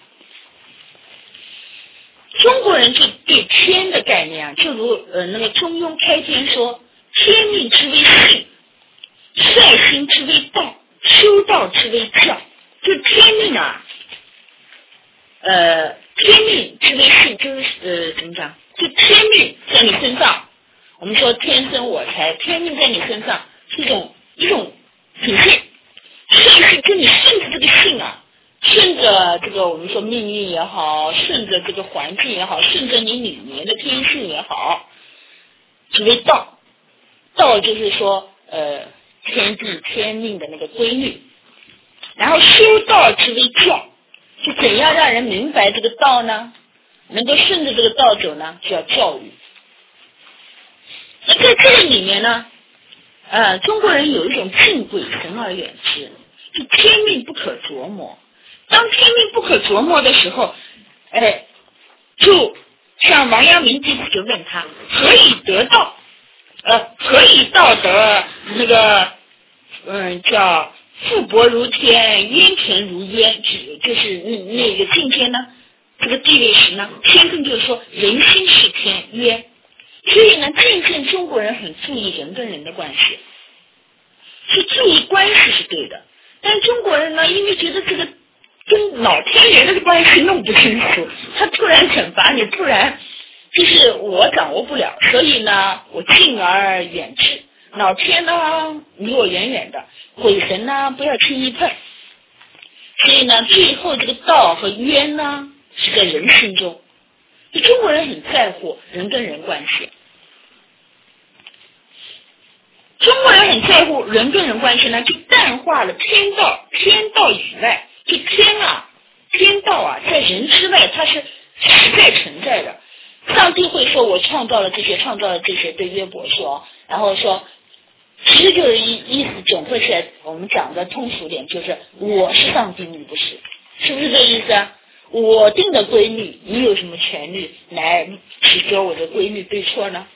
中国人对天的概念啊，就如那个中庸开篇说，天命之为性，率心之为道，修道之为教。就天命啊，天命之为性，就是怎么讲？就天命在你身上。我们说天生我材，天命在你身上是一种品性，是跟你顺着这个性啊，顺着这个我们说命运也好，顺着这个环境也好，顺着你里面的天性也好，只为道。道就是说天地天命的那个规律，然后修道之为教，就怎样让人明白这个道呢？能够顺着这个道走呢，就要教育。在这个里面呢，中国人有一种敬鬼神而远之，就天命不可琢磨。当天命不可琢磨的时候，就像王阳明弟子就问他，何以得道？何以道德那个叫富薄如天，渊泉如渊，就是那个境界呢？这个地位时呢，天更就是说人心是天渊。所以呢，渐渐中国人很注意人跟人的关系，是注意关系是对的，但中国人呢，因为觉得这个跟老天爷的关系弄不清楚，他突然惩罚你，突然就是我掌握不了，所以呢，我敬而远之。老天呢，离我远远的，鬼神呢，不要轻易碰。所以呢，最后这个道和冤呢，是在人心中。中国人很在乎人跟人关系，中国人很在乎人跟人关系呢，就淡化了天道以外，就天道啊，在人之外，它是实在存在的。上帝会说我创造了这些，对约伯说，然后说其实就是意思总会是我们讲的通俗点，就是我是上帝，你不是，是不是这意思啊？我定的规律，你有什么权利来指责我的规律对错呢？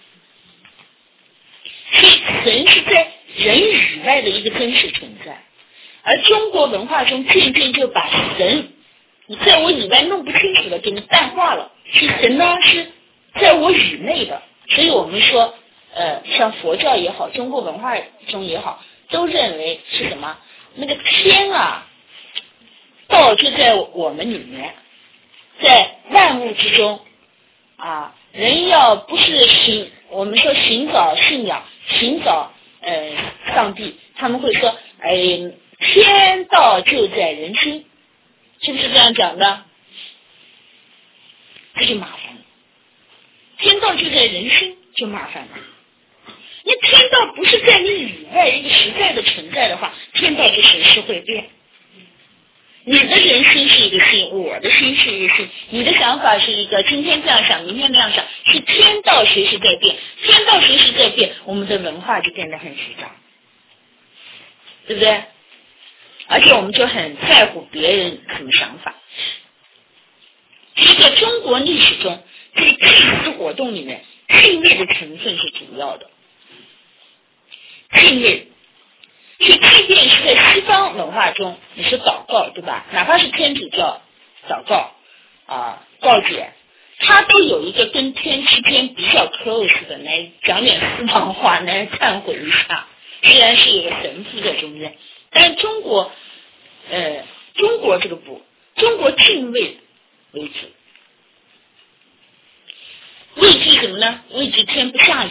所以神是在人以外的一个真实存在，而中国文化中渐渐就把神你在我以外弄不清楚的给你淡化了，其实神呢是在我以内的。所以我们说像佛教也好，中国文化中也好，都认为是什么？那个天啊，道就在我们里面，在万物之中啊，人要不是我们说寻找信仰，寻找上帝，他们会说天道就在人心，是不是这样讲的？这就麻烦了，天道就在人心就麻烦了。那天道不是在你以外一个实在的存在的话，天道就是是会变。你的人心是一个心，我的心是一个心，你的想法是一个，今天这样想，明天那样想，是天道随时在变，天道随时在变，我们的文化就变得很复杂，对不对？而且我们就很在乎别人什么想法。这个中国历史中，这个祭祀活动里面，敬畏的成分是主要的。敬畏，所以即便是在西方文化中，你说祷告，对吧？哪怕是天主教祷告告解，它都有一个跟天之间比较 close 的，来讲点私房话，来忏悔一下。虽然是有个神父在中间，但是中国这个中国敬畏为主，畏惧什么呢？畏惧天不下雨。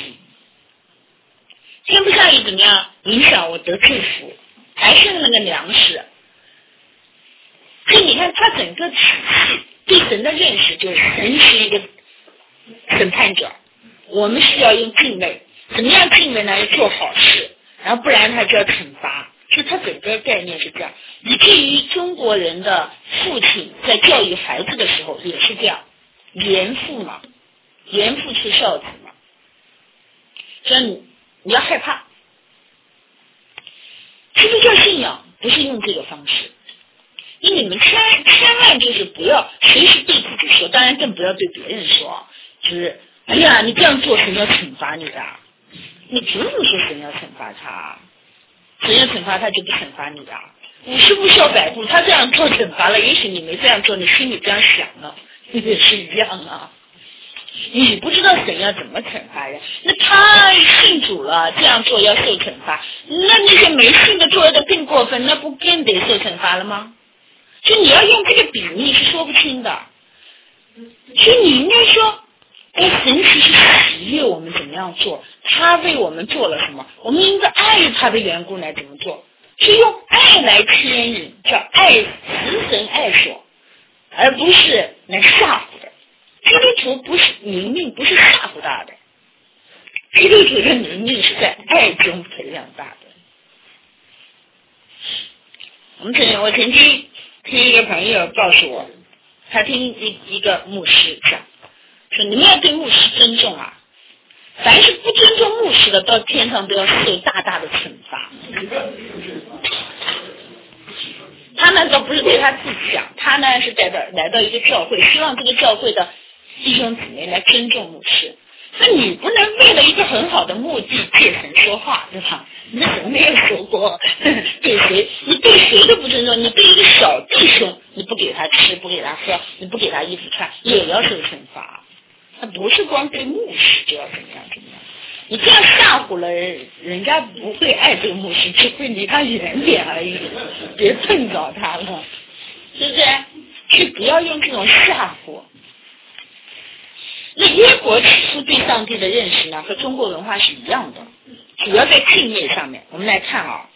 天不下雨怎么样？影响我得祝福，还剩那个粮食。所以你看，他整个体系对神的认识就是神是一个审判者，我们需要用敬畏。怎么样敬畏呢？要做好事，然后不然他就要惩罚。 就他整个概念是这样，以至于中国人的父亲在教育孩子的时候也是这样，严父嘛，严父出孝子嘛，所以你要害怕。基督教信仰不是用这个方式，因为你们千万就是不要随时对自己说，当然更不要对别人说，就是哎呀，你这样做神要惩罚你的，你凭什么说神要惩罚他？神要惩罚他就不惩罚你的，50步笑100步，他这样做惩罚了，也许你没这样做，你心里这样想了，也是一样啊。你不知道神要怎么惩罚人，那他信主了，这样做要受惩罚，那些没信的做的更过分，那不更得受惩罚了吗？就你要用这个比喻是说不清的，所以你应该说，神其实喜悦我们怎么样做，他为我们做了什么，我们应该爱他的缘故来怎么做，是用爱来牵引，叫爱慈神爱所，而不是来吓唬的。基督徒不是灵命，不是吓唬大的，基督徒的灵命是在爱中培养大的。我曾经听一个朋友告诉我，他听一个牧师讲，说你们要对牧师尊重啊，凡是不尊重牧师的，到天上都要受大大的惩罚。他呢倒不是对他自己讲，他呢是来到一个教会，希望这个教会的弟兄姊妹来尊重牧师。那你不能为了一个很好的目的借神说话，对吧？那神没有说过对谁，你对谁都不尊重，你对一个小弟兄，你不给他吃，不给他喝，你不给他衣服穿，也要受惩罚。他不是光对牧师就要怎么样怎么样，你这样吓唬了人家不会爱这个牧师，只会离他远点而已，别碰着他了，是不是？就不要用这种吓唬。那耶国起初对上帝的认识呢，和中国文化是一样的，主要在敬畏上面。我们来看啊，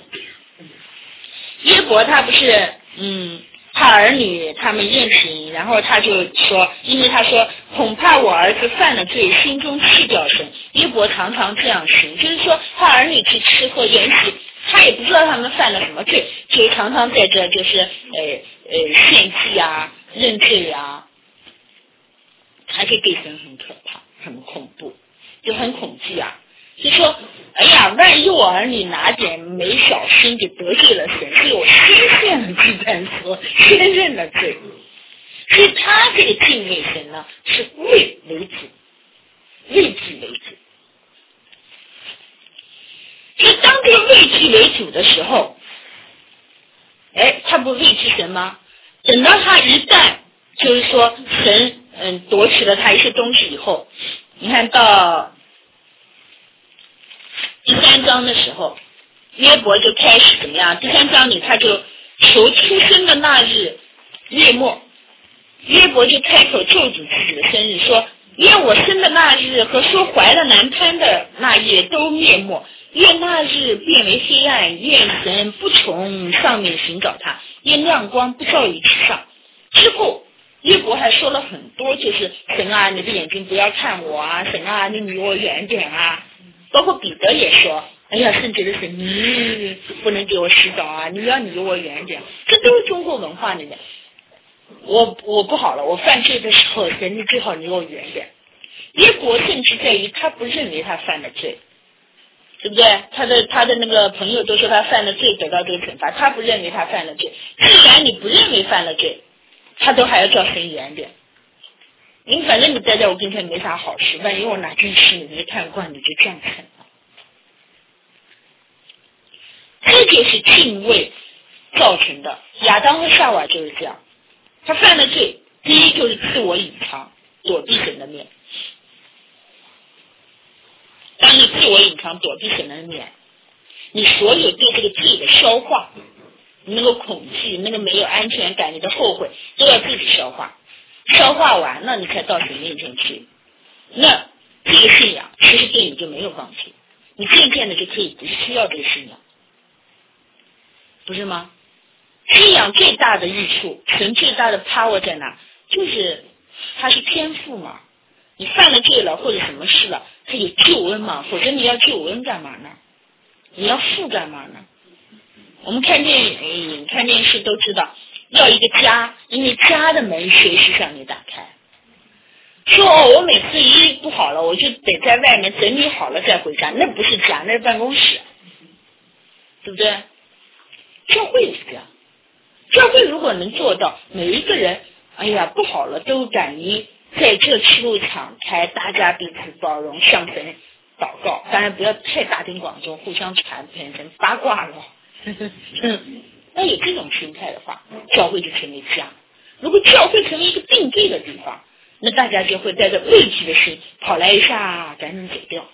耶国他不是他儿女他们认识，然后他就说，因为他说恐怕我儿子犯了罪，心中弃掉神。耶国常常这样行，就是说他儿女去吃喝宴席，他也不知道他们犯了什么罪，就常常在这就是献祭啊、认罪啊。还是对神很可怕，很恐怖，就很恐惧啊！就说，哎呀，万一我儿女哪点没小心就得罪了神，所以我先献了祭坛所，先认了罪。所以他这个敬畏神呢，是畏为主，畏惧为主。所以当这个畏惧为主的时候，他不畏惧神吗？等到他一旦就是说神夺取了他一些东西以后，你看到第3章的时候，约伯就开始怎么样？第3章里他就求出生的那日月末，约伯就开口咒诅自己的生日，说愿我生的那日和说怀了男胎的那夜都灭没，愿那日变为黑暗，愿神不从上面寻找他，愿亮光不照于其上。之后约伯还说了很多，就是神啊，你的眼睛不要看我啊，神啊，你离我远点啊。包括彼得也说，哎呀，圣洁的神，你不能给我洗澡啊，你要离我远点。这都是中国文化里面。我不好了，我犯罪的时候，神你最好离我远点。约伯甚至在于他不认为他犯了罪，对不对？他的那个朋友都说他犯了罪得到这个惩罚，他不认为他犯了罪。既然你不认为犯了罪，他都还要叫神远点。你反正你待在我跟前没啥好事，万一我哪件事你没看惯，你就这样看了。这就是敬畏造成的。亚当和夏娃就是这样，他犯了罪，第一就是自我隐藏，躲避神的面。当你自我隐藏躲避神的面，你所有对这个罪的消化，你那个恐惧，那个没有安全感，你的后悔都要自己消化，消化完了你才到神面前去。那这个信仰其实对你就没有帮助，你渐渐的就可以不需要这个信仰，不是吗？信仰最大的益处，神最大的 power 在哪？就是它是天赋嘛。你犯了罪了或者什么事了，它有救恩嘛，否则你要救恩干嘛呢？你要付干嘛呢？ 我们看电影、看电视都知道，要一个家，因为家的门随时向你打开。说我每次一不好了，我就得在外面整理好了再回家，那不是家，那是办公室，对不对？教会也是这样，教会如果能做到每一个人，哎呀不好了都敢于在这赤路敞开，大家彼此包容，向神祷告，当然不要太大庭广众，互相传变成八卦了。那有这种心态的话，教会就成为家。如果教会成为一个定罪的地方，那大家就会带着畏惧的心跑来一下，赶紧走掉。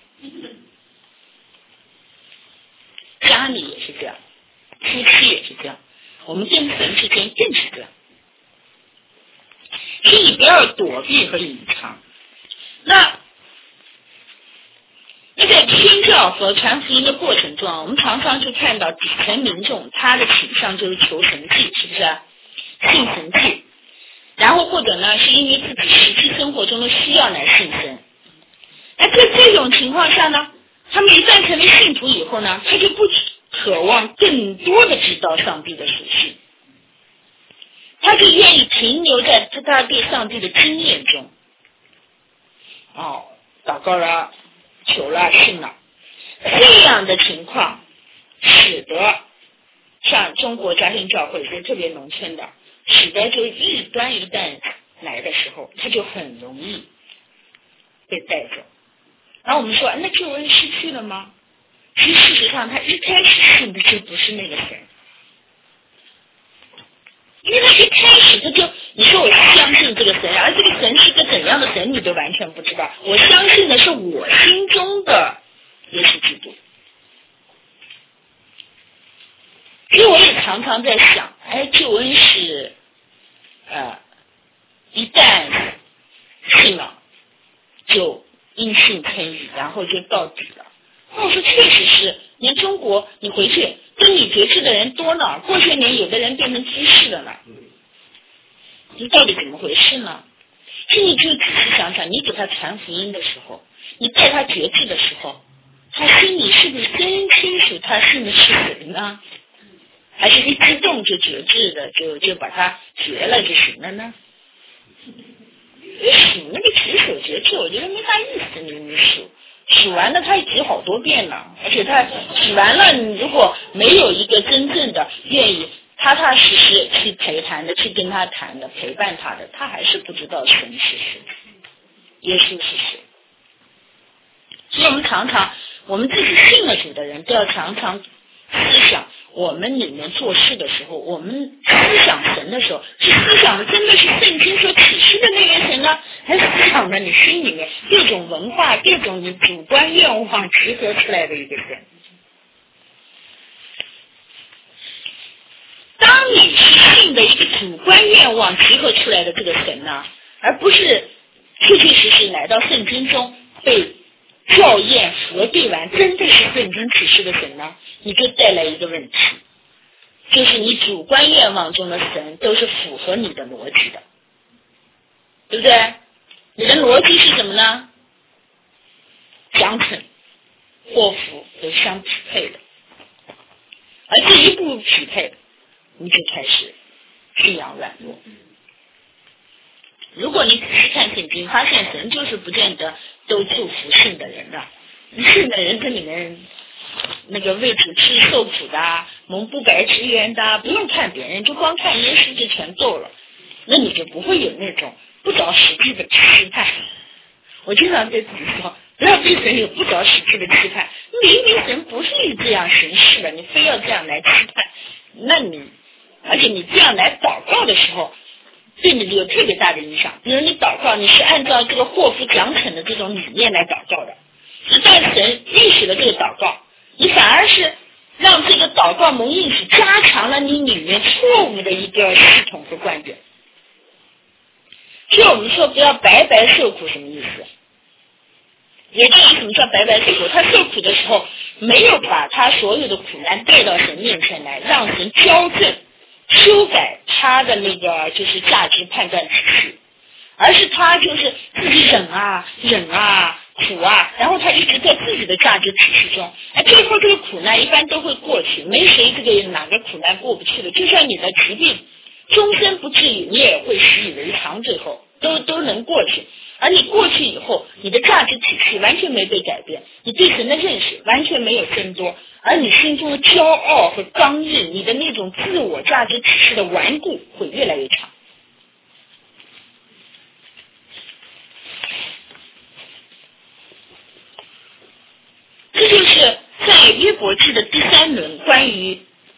家里也是这样，夫妻也是这样，我们跟神之间更是这样。所以不要躲避和隐藏。那在宣教和传福音的过程中，我们常常就看到底层民众他的倾向就是求神迹，是不是？信神迹。然后或者呢，是因为自己实际生活中的需要来信神。在这种情况下呢，他们一旦成为信徒以后呢，他就不渴望更多的知道上帝的属性，他就愿意停留在他对上帝的经验中。祷告了，求了，信了，这样的情况使得像中国家庭教会是特别农村的，使得就异端一旦来的时候，他就很容易被带走。然后我们说，那救恩失去了吗？其实事实上，他一开始信的就不是那个神，因为他一开始他就，你说我相信这个神，而这个神是个怎样的神，你都完全不知道。我相信的是我心中的耶稣基督。所以我也常常在想，救恩是一旦信了就因信称义，然后就到底了。那我说确实是，连中国你回去跟你决志的人多呢，过些年有的人变成居士了呢，你到底怎么回事呢？所以你就仔细想想，你给他传福音的时候，你带他决志的时候，他心里是不是真清楚他信的是谁呢？还是一激动就决志的，就把他绝了就行了呢？你数那个举手决志，我觉得没啥意思。你数完了，他举好多遍了，而且他举完了，你如果没有一个真正的愿意踏踏实实去陪谈的，去跟他谈的，陪伴他的，他还是不知道神是谁，耶稣是谁。所以我们常常，我们自己信了主的人都要常常思想，我们里面做事的时候，我们思想神的时候，是思想的真的是圣经所启示的那位神呢，还是思想的你心里面各种文化、各种你主观愿望集合出来的一个神？当你是信的一个主观愿望集合出来的这个神呢，而不是确确实实来到圣经中被校验核对完真的是圣经启示的神呢，你就带来一个问题，就是你主观愿望中的神都是符合你的逻辑的，对不对？你的逻辑是什么呢？奖惩、祸福都相匹配的，而这一不匹配，你就开始信仰软弱。如果你仔细看圣经，发现神就是不见得都祝福信的人的，信的人这里面那个为主吃受苦的、蒙不白之冤的，不用看别人，就光看耶稣就全够了，那你就不会有那种不着实际的期盼。我经常对自己说，不要对神有不着实际的期盼，明明神不是你这样行事的，你非要这样来期盼，那你而且你这样来祷告的时候，对你有特别大的影响。比如你祷告，你是按照这个祸福奖惩的这种理念来祷告的，一旦神应许了这个祷告，你反而是让这个祷告蒙应许，加强了你里面错误的一个系统和观点。所以我们说不要白白受苦，什么意思？也就是什么叫白白受苦？他受苦的时候没有把他所有的苦难带到神面前来，让神矫正修改他的那个就是价值判断体系，而是他就是自己忍啊忍啊， 苦啊，然后他一直在自己的价值体系中，最后这个苦难一般都会过去，没谁这个哪个苦难过不去的。就算你的疾病终身不治愈，你也会习以为常，最后都能过去。而你过去以后，你的价值体系完全没被改变，你对神的认识完全没有增多，而你心中的骄傲和刚硬，你的那种自我价值体系的顽固会越来越长。这就是在约伯记的第3轮关于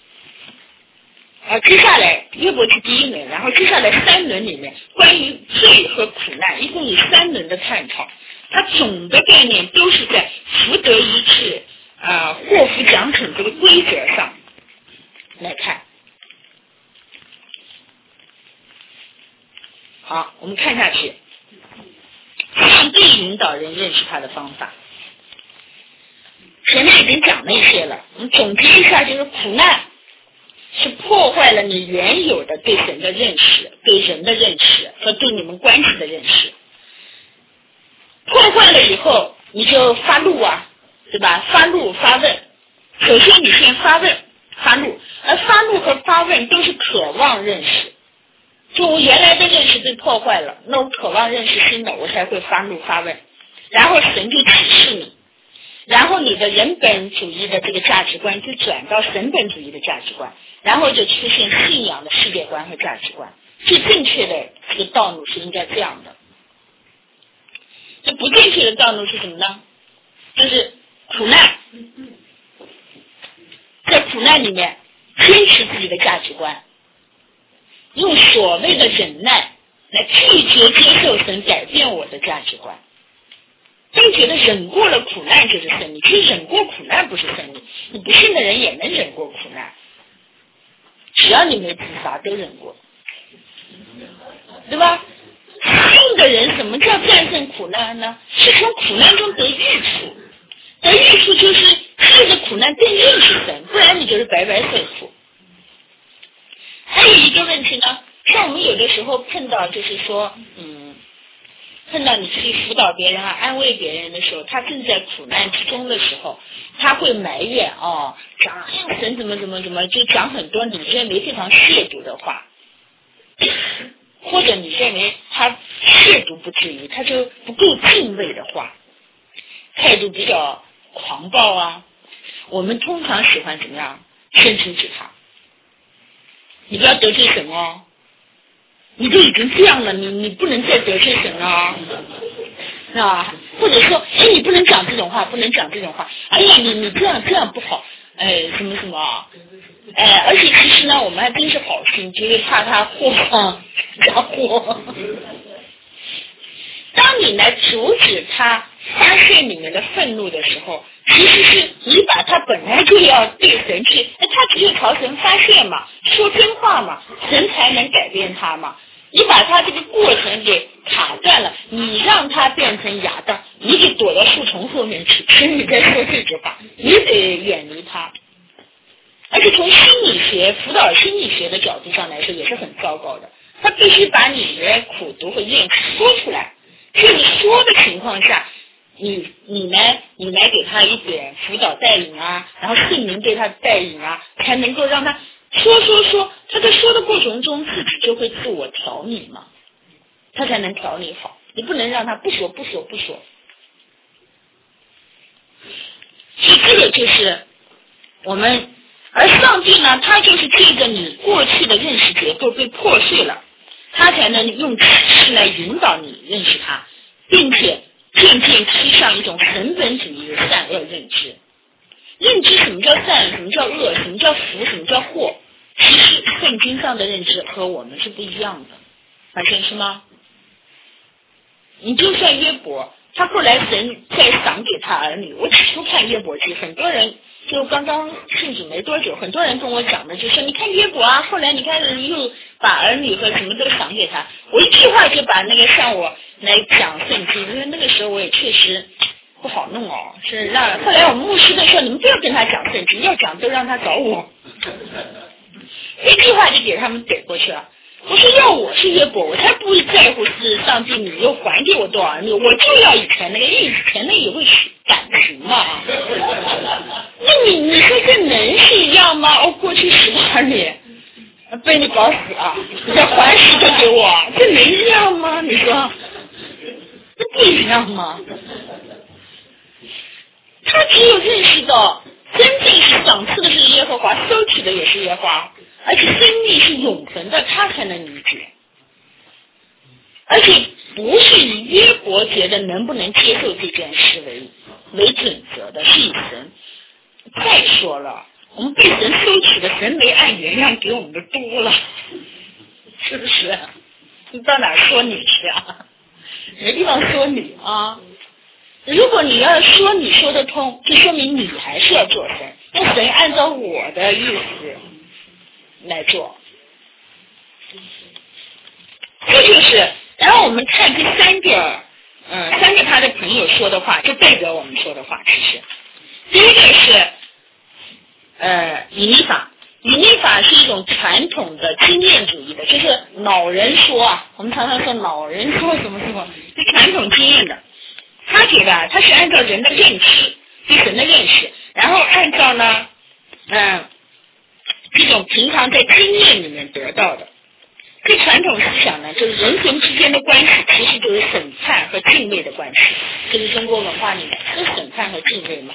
接下来约伯记第1轮，然后接下来3轮里面关于罪和苦难一共有3轮的探讨，它总的概念都是在福德一致祸福奖惩这个规则上来看。好，我们看下去，上帝引导人认识他的方法。前面已经讲了一些了，我们总结一下，就是苦难是破坏了你原有的对神的认识、对人的认识和对你们关系的认识。破坏了以后，你就发怒啊，对吧？发怒发问，首先你先发问发怒，而发怒和发问都是渴望认识。就我原来的认识被破坏了，那我渴望认识新的，我才会发怒发问，然后神就启示你。然后你的人本主义的这个价值观就转到神本主义的价值观，然后就出现信仰的世界观和价值观。最正确的这个道路是应该这样的。这不正确的道路是什么呢？就是苦难，在苦难里面坚持自己的价值观，用所谓的忍耐来拒绝接受神改变我的价值观。真觉得忍过了苦难就是胜利，其实忍过苦难不是胜利，你不信的人也能忍过苦难，只要你没自杀都忍过，对吧？信的人什么叫战胜苦难呢？是从苦难中得益处，得益处就是借着苦难更认识神，不然你就是白白受苦。还有一个问题呢，像我们有的时候碰到就是说碰到你去辅导别人啊、安慰别人的时候，他正在苦难之中的时候，他会埋怨讲神怎么，就讲很多你认为非常亵渎的话，或者你认为他亵渎不至于，他就不够敬畏的话，态度比较狂暴啊。我们通常喜欢怎么样？先阻止他，你不要得罪神哦。你都已经这样了，你不能再得罪神了，是吧？或者说，你不能讲这种话，不能讲这种话。哎呀，你这样不好，什么，而且其实呢，我们还真是好心，就是怕他加祸。当你来阻止他发泄里面的愤怒的时候，其实是你把他本来就要对神去，他只有朝神发泄嘛，说真话嘛，神才能改变他嘛。你把他这个过程给卡断了，你让他变成亚当，你得躲到树丛后面去，所以你在说这句话，你得远离他。而且从心理学、辅导心理学的角度上来说，也是很糟糕的。他必须把你的苦毒和怨气说出来，只有你说的情况下，你来给他一点辅导带领啊，然后圣灵对他带领啊，才能够让他说，他在说的过程中自己就会自我调理嘛，他才能调理好。你不能让他不说。所以这个就是我们，而上帝呢，他就是借着你过去的认识结构被破碎了，他才能用启示来引导你认识他，并且渐渐趋向一种神本主义的善恶认知。认知什么叫善，什么叫恶，什么叫福，什么叫祸，其实圣经上的认知和我们是不一样的，发现是吗？你就算约伯，他后来神再赏给他儿女，我起初看约伯记，很多人就刚刚信主没多久，很多人跟我讲的就说，你看约伯啊，后来你看又把儿女和什么都赏给他，我一句话就把那个向我来讲圣经，因为那个时候我也确实不好弄哦，是让后来我们牧师的说，你们不要跟他讲圣经，要讲都让他找我，一句话就给他们怼过去了。 我说要我是约伯，我才不会在乎是上帝你又还给我多少儿女，我就要以前那个，因为以前那个也会感情嘛。那你说这能是一样吗？我过去18年被你搞死了，你再还10个给我，这能一样吗？你说，这不一样吗？他只有认识到真正是赏赐的是耶和华，收取的也是耶和华，而且生命是永恒的，他才能理解。而且不是以约伯觉得能不能接受这件事为准则的，是以神。再说了，我们被神收取的，神没按原谅给我们的多了，是不是？你到哪说你去啊？没地方说你啊。如果你要说你说得通，就说明你还是要做神，让神按照我的意思来做。这就是，然后我们看这3个他的朋友说的话，就代表我们说的话。其实，第一个是以利法。以利法是一种传统的经验主义的，就是老人说啊，我们常常说老人说什么什么，是传统经验的。他觉得他是按照人的认知，对神的认识，然后按照呢，这种平常在经验里面得到的。这传统思想呢，就是人神之间的关系，其实就是审判和敬畏的关系，就是中国文化里面是审判和敬畏嘛。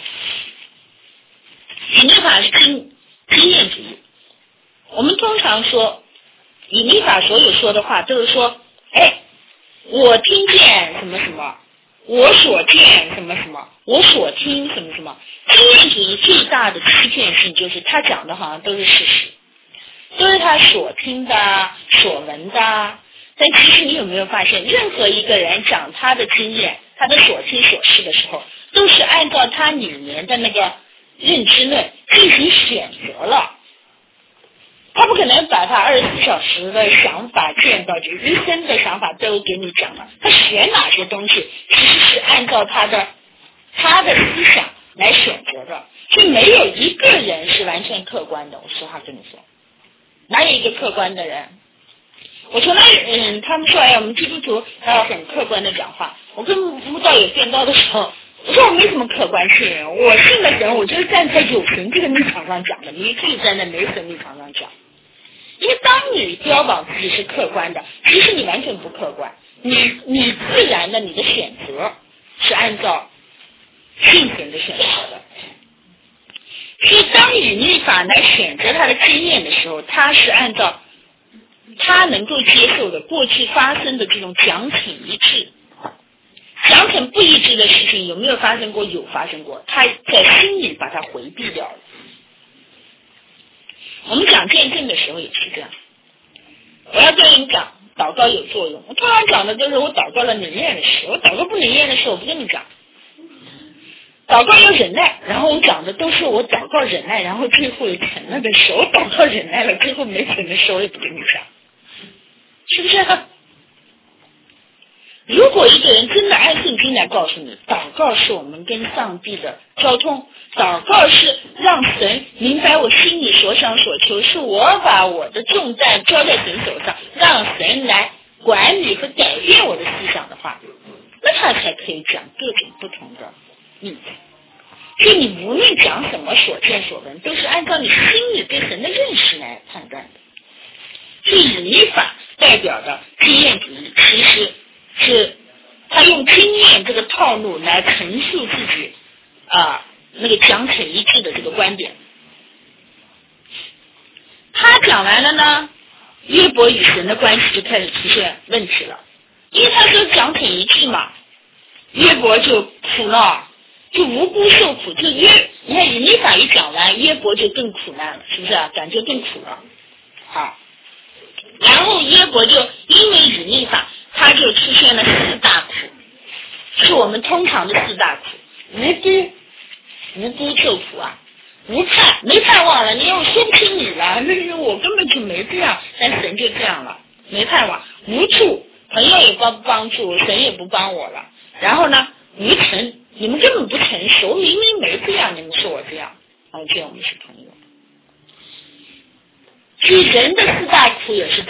以利法是经验主义。我们通常说，以利法所有说的话都是说，我听见什么什么。我所见什么什么，我所听什么什么。经验主义最大的欺骗性就是他讲的好像都是事实，都是他所听的、所闻的。但其实你有没有发现，任何一个人讲他的经验、他的所听所视的时候，都是按照他里面的那个认知论进行选择了。他不可能把他24小时的想法见到，就一生的想法都给你讲了。他选哪些东西，其实是按照他的思想来选择的，就没有一个人是完全客观的。我实话跟你说，哪有一个客观的人？我从来他们说我们基督徒要很客观的讲话。我跟慕道友辩道的时候，我说我没什么客观性，我信的神，我就是站在有神这个立场上讲的，你可以站在没神立场上讲。因为当你标榜自己是客观的，其实你完全不客观，你自然的你的选择是按照信神的选择的。所以当以利法来选择他的经验的时候，他是按照他能够接受的过去发生的这种奖惩一致。奖惩不一致的事情有没有发生过？有发生过，他在心里把它回避掉了。我们讲见证的时候也是这样，我要跟人讲祷告有作用，我通常讲的都是我祷告了能验的事，我祷告不能验的事我不跟你讲。祷告要忍耐，然后我讲的都是我祷告忍耐，然后最后也成了的事，我祷告忍耐了，最后没成的事我也不跟你讲，是不是啊？如果一个人真的按圣经来告诉你，祷告是我们跟上帝的交通，祷告是让神明白我心里所想所求，是我把我的重担交在神手上，让神来管理和改变我的思想的话，那他才可以讲各种不同的意思。所以你无论讲什么所见所闻，都是按照你心里对神的认识来判断的。所以以利法代表的经验主义，其实是他用经验这个套路来陈述自己那个奖惩一致的这个观点。他讲完了呢，约伯与神的关系就开始出现问题了，因为他说奖惩一致嘛，约伯就苦恼，就无辜受苦，就你看以利法一讲完，约伯就更苦难了，是不是啊？感觉更苦了。好，然后约伯就因为以利法，他就出现了4大苦，是我们通常的4大苦：无辜受苦啊，无盼没盼望了，你又说不清你了，那个我根本就没这样，但神就这样了，没盼望，无助，朋友也不帮助，神也不帮我了。然后呢，无成，你们根本不成熟，明明没这样，你们说我这样，这样我们是朋友。所以人的4大苦也是这样，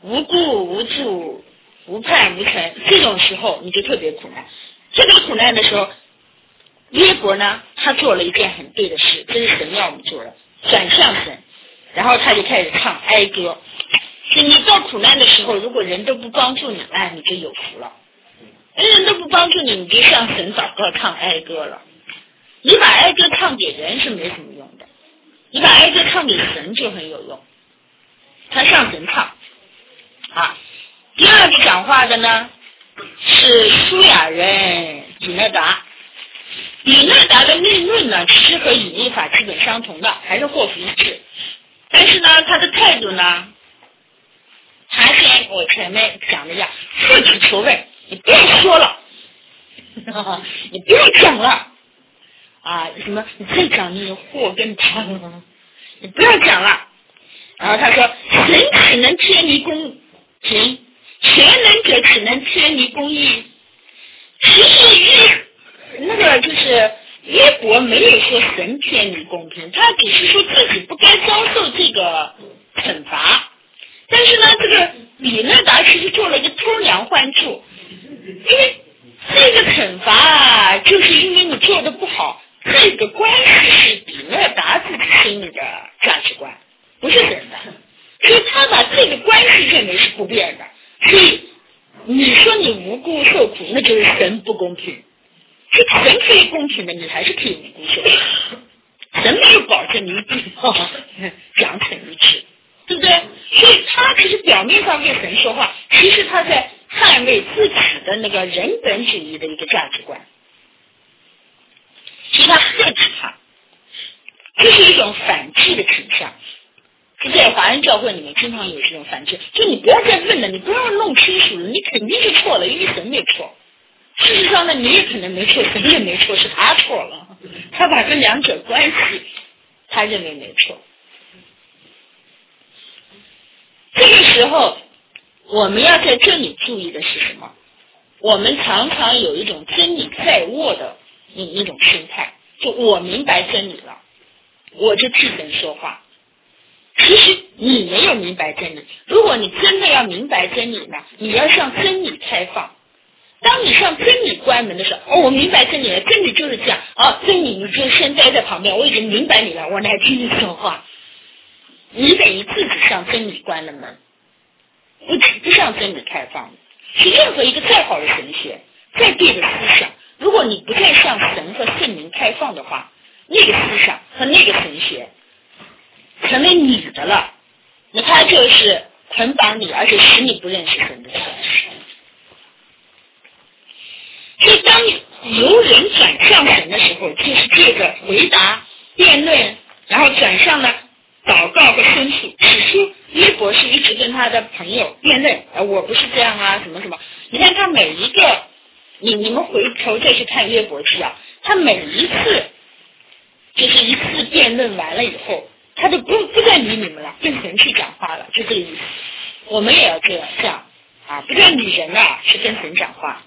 无故无助无盼无成，这种时候你就特别苦难。这个苦难的时候，约伯呢，他做了一件很对的事，这是神要我们做的，转向神，然后他就开始唱哀歌。所以你到苦难的时候，如果人都不帮助你，哎，你就有福了。人都不帮助你，你就向神祷告唱哀歌了。你把哀歌唱给人是没什么用的，你把哀歌唱给神就很有用。他向神唱啊。第二个讲话的呢是舒雅人以勒达。以勒达的立论呢，其实和以利法基本相同的，还是祸福一致。但是呢，他的态度呢，还是我前面讲的一样，自己求问，你不要说了，你不要讲了啊！什么？你再讲你有祸跟他了，你不要讲了。然后他说：“神只能偏离公平，全能者只能偏离公义。”其实那个就是约伯没有说神偏离公平，他只是说自己不该遭受这个惩罚。但是呢，这个以勒达其实做了一个偷梁换柱，因为这个惩罚啊，就是因为你做的不好，这个关系是以勒达自己心里的价值观，不是神的，所以他把这个关系认为是不变的。所以你说你无辜受苦，那就是神不公平。是神可以公平的，你还是可以无辜受苦。神没有保证你一定奖惩一致，对不对？所以他其实表面上为神说话，其实他在捍卫自己的那个人本主义的一个价值观。所以他呵斥他，这是一种反制的倾向。在华人教会里面经常有这种反制，就你不要再问了，你不要弄清楚了，你肯定是错了，因为神没错。事实上呢，你也可能没错，神也没错，是他错了，他把这两者关系他认为没错。这个时候我们要在这里注意的是什么？我们常常有一种真理在握的一种心态，就我明白真理了，我就替神说话。其实你没有明白真理，如果你真的要明白真理呢，你要向真理开放。当你向真理关门的时候，我明白真理了，真理就是这样真理你就先待在旁边，我已经明白你了，我来听你说话。你等于自己向真理关了门，不向真理开放。是任何一个再好的神学，再对的思想，如果你不再向神和圣灵开放的话，那个思想和那个神学成为你的了，那它就是捆绑你，而且使你不认识神的事。所以当由人转向神的时候，就是借着回答、辩论，然后转向呢祷告和申诉。起初约伯是一直跟他的朋友辩论，我不是这样啊，什么什么。你看他每一个，你们回头再去看约伯记啊，他每一次就是一次辩论完了以后，他就不再理你们了，跟神去讲话了，就这个意思。我们也要这样啊，不再理人了，是跟神讲话。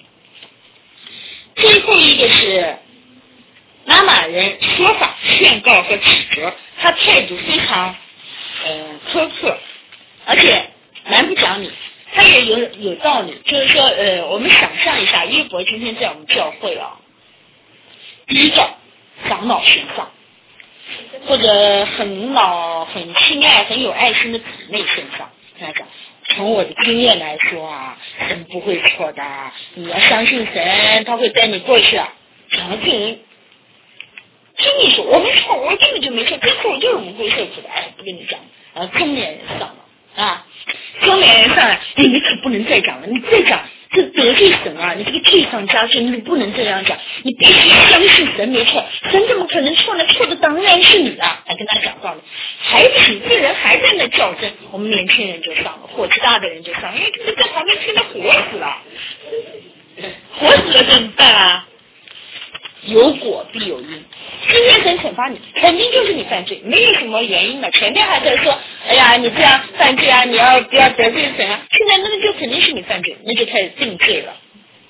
最后一个是拉玛人说法劝告和指责，他态度非常苛刻，而且蛮不讲理，他也有道理。就是说我们想象一下，约伯今天在我们教会第一个长老悬上，或者很老很亲爱很有爱心的姊妹身上，跟他讲，从我的经验来说啊，神不会错的，你要相信神，他会带你过去啊。讲到这人听你说我没错，我根本就没错，这次我就是无辜受苦的，不跟你讲。然后中年人上了中年人上来，你可不能再讲了，你再讲这得罪神啊，你这个罪上加罪，你不能这样讲，你必须相信神没错，神怎么可能错呢？错的当然是你啊！还跟他讲道理，还起这人还在那较真，我们年轻人就上了，火气大的人就上了，因为这个在旁边听得火死了，火死了怎么办啊？有果必有因，今天神惩罚你，肯定就是你犯罪，没有什么原因的。前面还在说，哎呀，你这样犯罪啊，你要不要得罪神啊？现在那个就肯定是你犯罪，那就开始定罪了。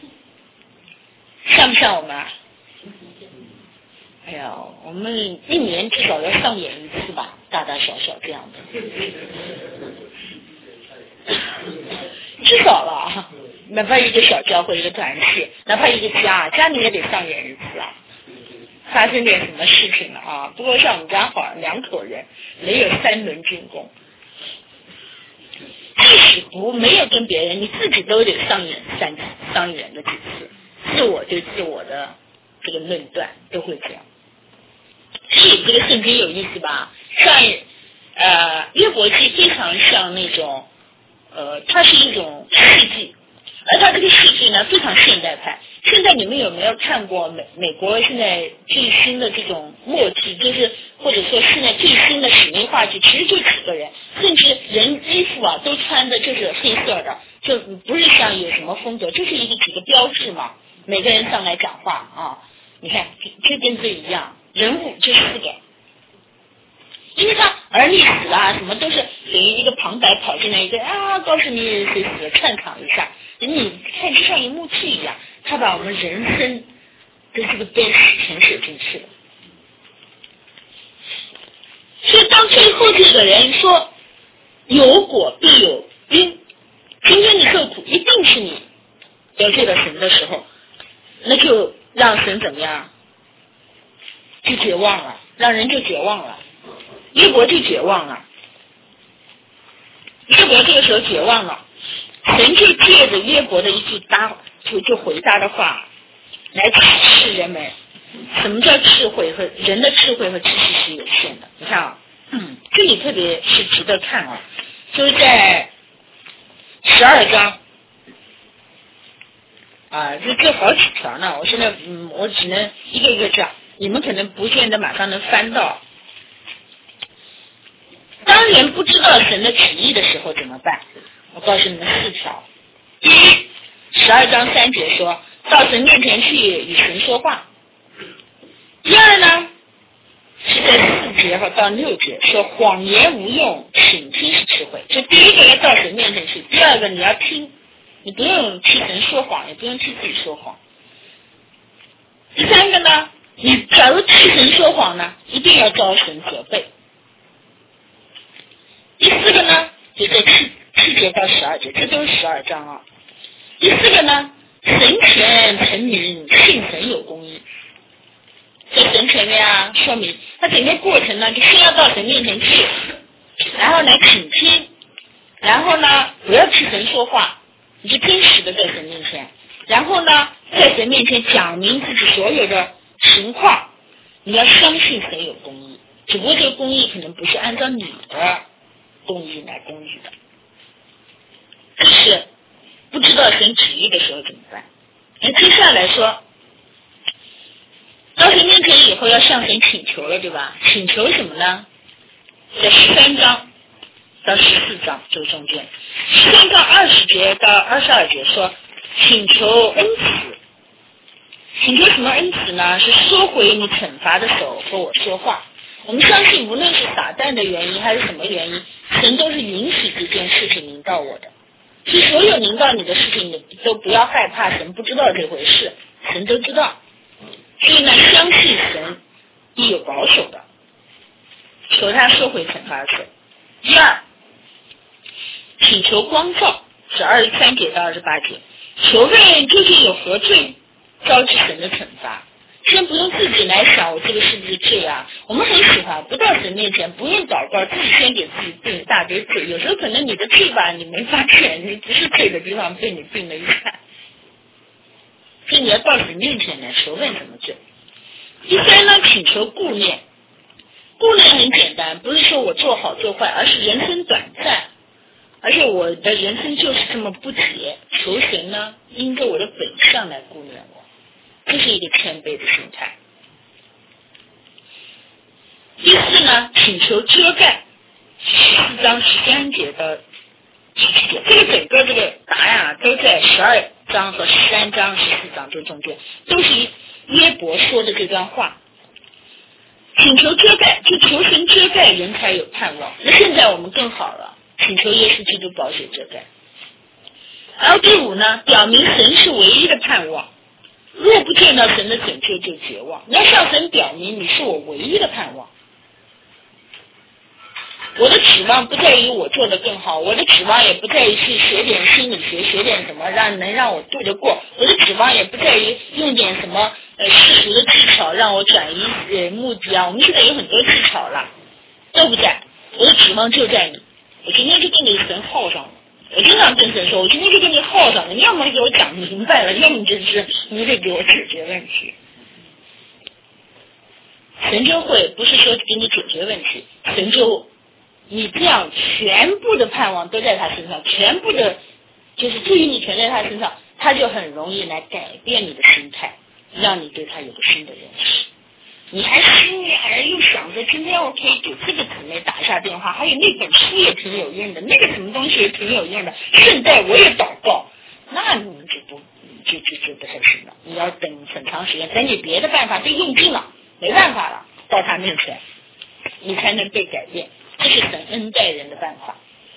像不像我们啊？哎呀，我们一年至少要上演一次吧，大大小小这样的。 至少了啊，哪怕一个小教会一个团体，哪怕一个家里也得上演一次啊。发生点什么事情了啊？不过像我们家好像2口人，没有3轮进宫。即使没有跟别人，你自己都得上演个几次，自我对自我的这个论断都会这样。所以这个圣经有意思吧？像约伯记非常像那种它是一种戏剧，而它这个戏剧呢非常现代派。现在你们有没有看过美国现在最新的这种默剧，就是或者说现在最新的使命话剧，其实就几个人，甚至人衣服啊都穿的就是黑色的，就不是像有什么风格，就是几个标志嘛，每个人上来讲话啊，你看就跟这一样，人物就4个。因为他儿女死啊，什么都是等于一个旁白跑进来一个告诉你谁死了，串场一下，你看就像一幕剧一样，他把我们人生的这个悲喜全写进去了。所以当最后这个人说有果必有因，今天你受苦一定是你得罪了神的时候，那就让神怎么样？就绝望了，让人就绝望了。约伯就绝望了，约伯这个时候绝望了，神就借着约伯的一句就回答的话来启示人们什么叫智慧和人的智慧和知识是有限的。你看啊，这里特别是值得看啊，就是在12章啊，这好几条呢，我现在我只能一个一个讲，你们可能不见得马上能翻到。当人不知道神的旨意的时候怎么办？我告诉你们4条。第一，12章3节说到神面前去与神说话。第二呢，是在4节到6节说谎言无用，倾听是智慧。这第一个要到神面前去，第二个你要听，你不用替神说谎，也不用替自己说谎。第三个呢，你假如替神说谎呢，一定要遭神责备。第4个呢，就在7节到12节，这都是12章啊。第4个呢，神前陈明，信神有公义。在神前面啊，说明他整个过程呢，就先要到神面前去，然后来倾听，然后呢，不要替神说话，你就真实的在神面前，然后呢，在神面前讲明自己所有的情况，你要相信神有公义，只不过这个公义可能不是按照你的公义来公义的。可是不知道神旨意的时候怎么办？那接下来说到神面前以后要向神请求了，对吧？请求什么呢？在13章到14章这个中间，13章20节到22节说请求恩慈。请求什么恩慈呢？是收回你惩罚的手和我说话。我们相信无论是撒旦的原因还是什么原因，神都是允许这件事情临到我的。所以所有临到你的事情，你都不要害怕神不知道这回事，神都知道。所以呢，相信神必有保守的，求他收回惩罚的手。第二，请求光照，是23节到28节，求问究竟有何罪招致神的惩罚。先不用自己来想我这个是不是罪啊，我们很喜欢不到神面前不用祷告，自己先给自己定一大堆罪。有时候可能你的罪吧你没发现，你不是罪的地方被你定了一半，所以你要到神面前来求问什么罪。第三呢，请求顾念。顾念很简单，不是说我做好做坏，而是人生短暂，而且我的人生就是这么不解，求神呢因着我的本相来顾念我，这是一个谦卑的心态。第四呢，请求遮盖，14章13节到17节，这个整个这个答案都在12章和13章14章这中间，都是约伯说的这段话。请求遮盖，就求神遮盖，人才有盼望。那现在我们更好了，请求耶稣基督宝血遮盖。然后第五呢，表明神是唯一的盼望。若不见到神的拯救就绝望，你要向神表明你是我唯一的盼望。 我的指望不在于我做得更好，我的指望也不在于去学点心理学，学点什么能让我对得过，我的指望也不在于用点什么世俗的技巧让我转移目的啊。我们现在有很多技巧了，都不在，我的指望就在你。我今天就跟你神耗上了，我经常跟神说，我今天就跟你耗上了，你要么给我讲明白了，要么就是你得给我解决问题。神就会不是说给你解决问题，神就你这样全部的盼望都在他身上，全部的就是注意力全在他身上，他就很容易来改变你的心态，让你对他有个新的认识。你还心里还又想着今天我可以给这个姊妹打一下电话，还有那本书也挺有用的，那个什么东西也挺有用的，圣代我也祷告，那你就不太行了。你要等很长时间，等你别的办法都用尽了，没办法了，到他面前你才能被改变，这是神恩待人的办法。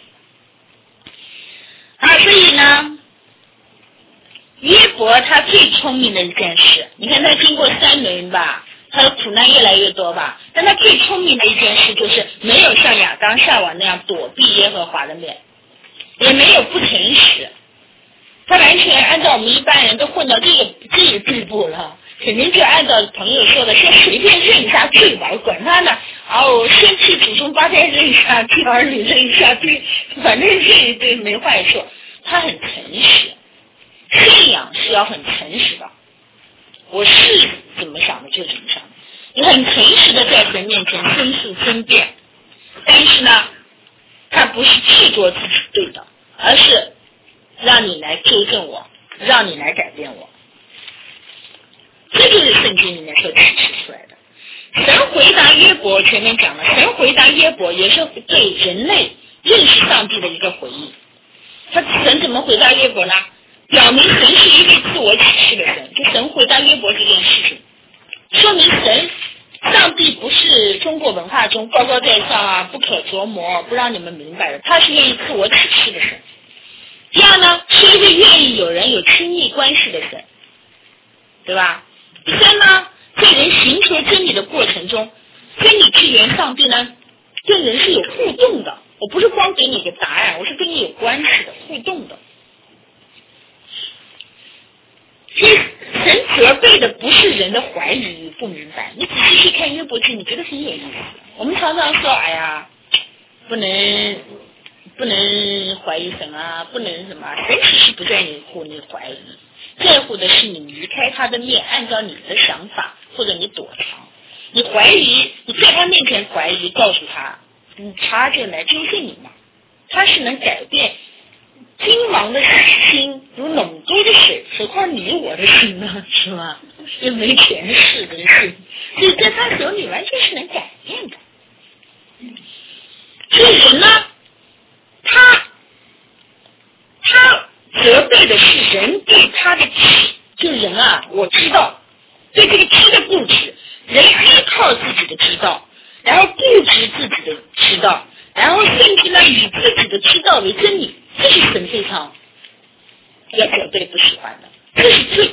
所以呢，约伯他最聪明的一件事，你看他经过3轮吧，他的苦难越来越多吧，但他最聪明的一件事就是没有像亚当夏娃那样躲避耶和华的面，也没有不诚实，他完全按照我们一般人都混到这个地步了，肯定就按照朋友说的，先随便认一下罪吧，管他呢，然后先去祖宗八代认一下罪，儿女认一下罪，反正认一堆没坏处。他很诚实，信仰是要很诚实的，我是怎么想的就怎么想的，你很诚实的在神面前申诉争辩，但是呢，他不是执着自己对的，而是让你来纠正我，让你来改变我。这就是圣经里面所启示出来的。神回答约伯，前面讲了，神回答约伯也是对人类认识上帝的一个回应。神怎么回答约伯呢？表明神是一位自我启示的神，就神回答约伯这件事情，说明上帝不是中国文化中高高在上啊，不可琢磨，不让你们明白的，他是愿意自我启示的神。第二呢，是一位愿意有人有亲密关系的神，对吧？第三呢，在人寻求真理的过程中，真理之源上帝呢，跟人是有互动的，我不是光给你一个答案，我是跟你有关系的，互动的。所以神责备的不是人的怀疑不明白，你仔细去看约伯记，你觉得很有意思。我们常常说，哎呀，不能怀疑神啊，不能什么，神其实不在乎你怀疑，在乎的是你离开他的面，按照你的想法或者你躲藏。你怀疑，你在他面前怀疑，告诉他，他就来纠正你嘛，他是能改变君王的心如隴沟的水，何况你我的心呢？是吗？又没前世的心，所以在他手里完全是能改变的。所以人呢，他责备的是人对他的就人啊，我知道对这个知的固执，人依靠自己的知道，然后固执自己的知道，然后甚至呢以自己的知道为真理，这是神非常要责备不喜欢的，这是罪。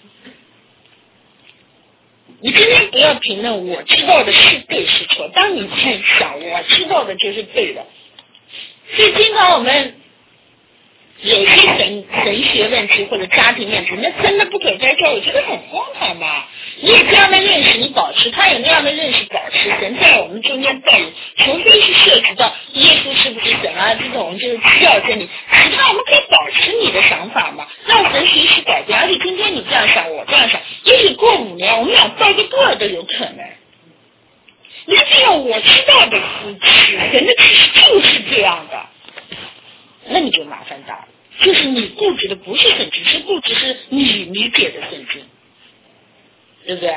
你今天不要评论我知道的是对是错，当你在想我知道的就是对的。所以经常我们有些神学问题或者家庭问题，那真的不可再教，我觉得很荒唐嘛。你有这样的认识，你保持；他有那样的认识，保持。神在我们中间带领，除非是涉及到耶稣是不是神啊这种就是次要真理，其他我们可以保持你的想法嘛，让神随时改变。而且今天你这样想，我这样想，也许过5年我们俩到一个对都有可能。你这样我知道的是神的启示就是这样的，那你就麻烦大了。就是你固执的不是圣经，是固执是你理解的圣经，对不对？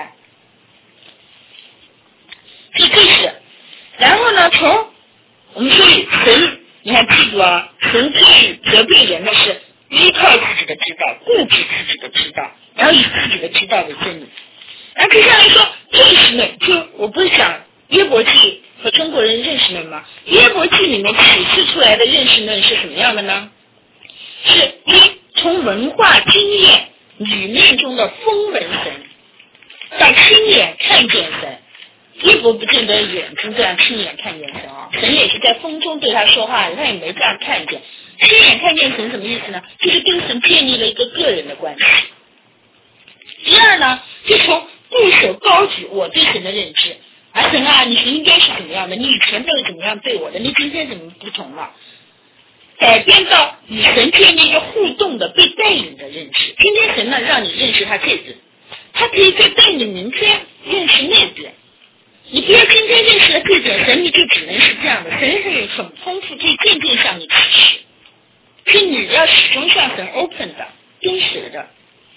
所以这是，然后呢，从我们说神，你看记住啊，神最责备人的是依靠自己的知道，固执自己的知道，然后以自己的知道为真理。那接下来说认识论，就我不是讲约伯记和中国人认识论吗？约伯记里面启示出来的认识论是什么样的呢？是从文化经验理念中的风闻神，到亲眼看见神， 耶伯不见得眼睛这样亲眼看见神啊，神也是在风中对他说话，他也没这样看见。亲眼看见神什么意思呢？就是跟神建立了一个个人的关系。第二呢，就从固守高举我对神的认知，神啊，你是应该是怎么样的？你以前都是怎么样对我的？你今天怎么不同了？改变到与神建立一个互动的被带领的认识。今天神呢，让你认识他这边，他可以再带你明天认识那边。你不要今天认识了这点，神你就只能是这样的。神是很丰富，可以渐渐向你启示。所以你要始终向神 open 的、真实的。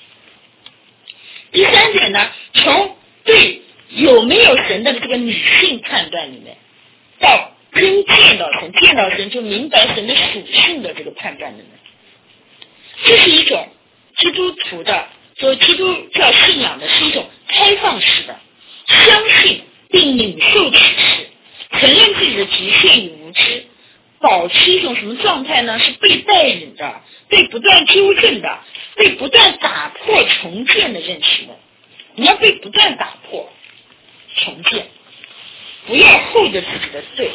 第三点呢，从对有没有神的这个理性判断里面，到真见到神，见到神就明白神的属性的这个判断里面，这是一种基督徒的，就基督教信仰的是一种开放式的，相信并领受启示，承认自己的局限与无知，保持一种什么状态呢？是被带领的，被不断纠正的，被不断打破重建的认识的。你要被不断打破重建，不要护着自己的罪。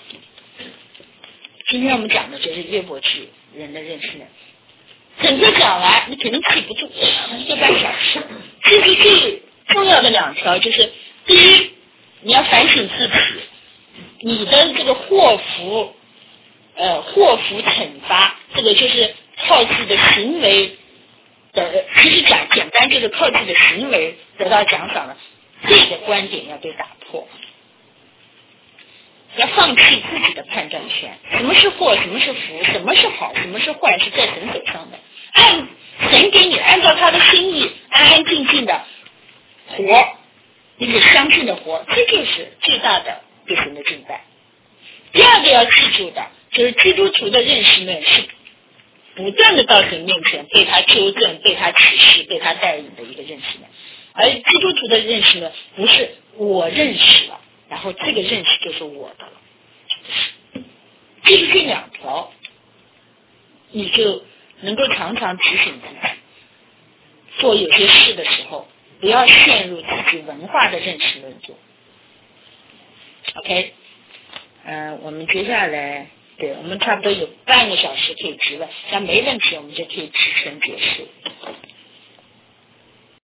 今天我们讲的就是约伯记人的认识呢，整个讲完你肯定记不住，1个半小时。其实最重要的2条就是：第一，你要反省自己，你的这个祸福惩罚，这个就是靠自己的行为的，其实讲简单就是靠自己的行为得到奖赏了。这个观点要被打破，要放弃自己的判断权。什么是祸，什么是福，什么是好，什么是坏，是在神手上的。按神给你，按照他的心意，安安静静的活，你所相信的活，这就是最大的对神的敬拜。第二个要记住的就是基督徒的认识呢，是不断的到神面前被他纠正、被他启示、被他带领的一个认识呢。而基督徒的认识呢，不是我认识了，然后这个认识就是我的了。记住这2条，你就能够常常提醒自己，做有些事的时候，不要陷入自己文化的认识论中。OK， 我们接下来，我们差不多有半个小时可以提问，那没问题，我们就可以提前结束。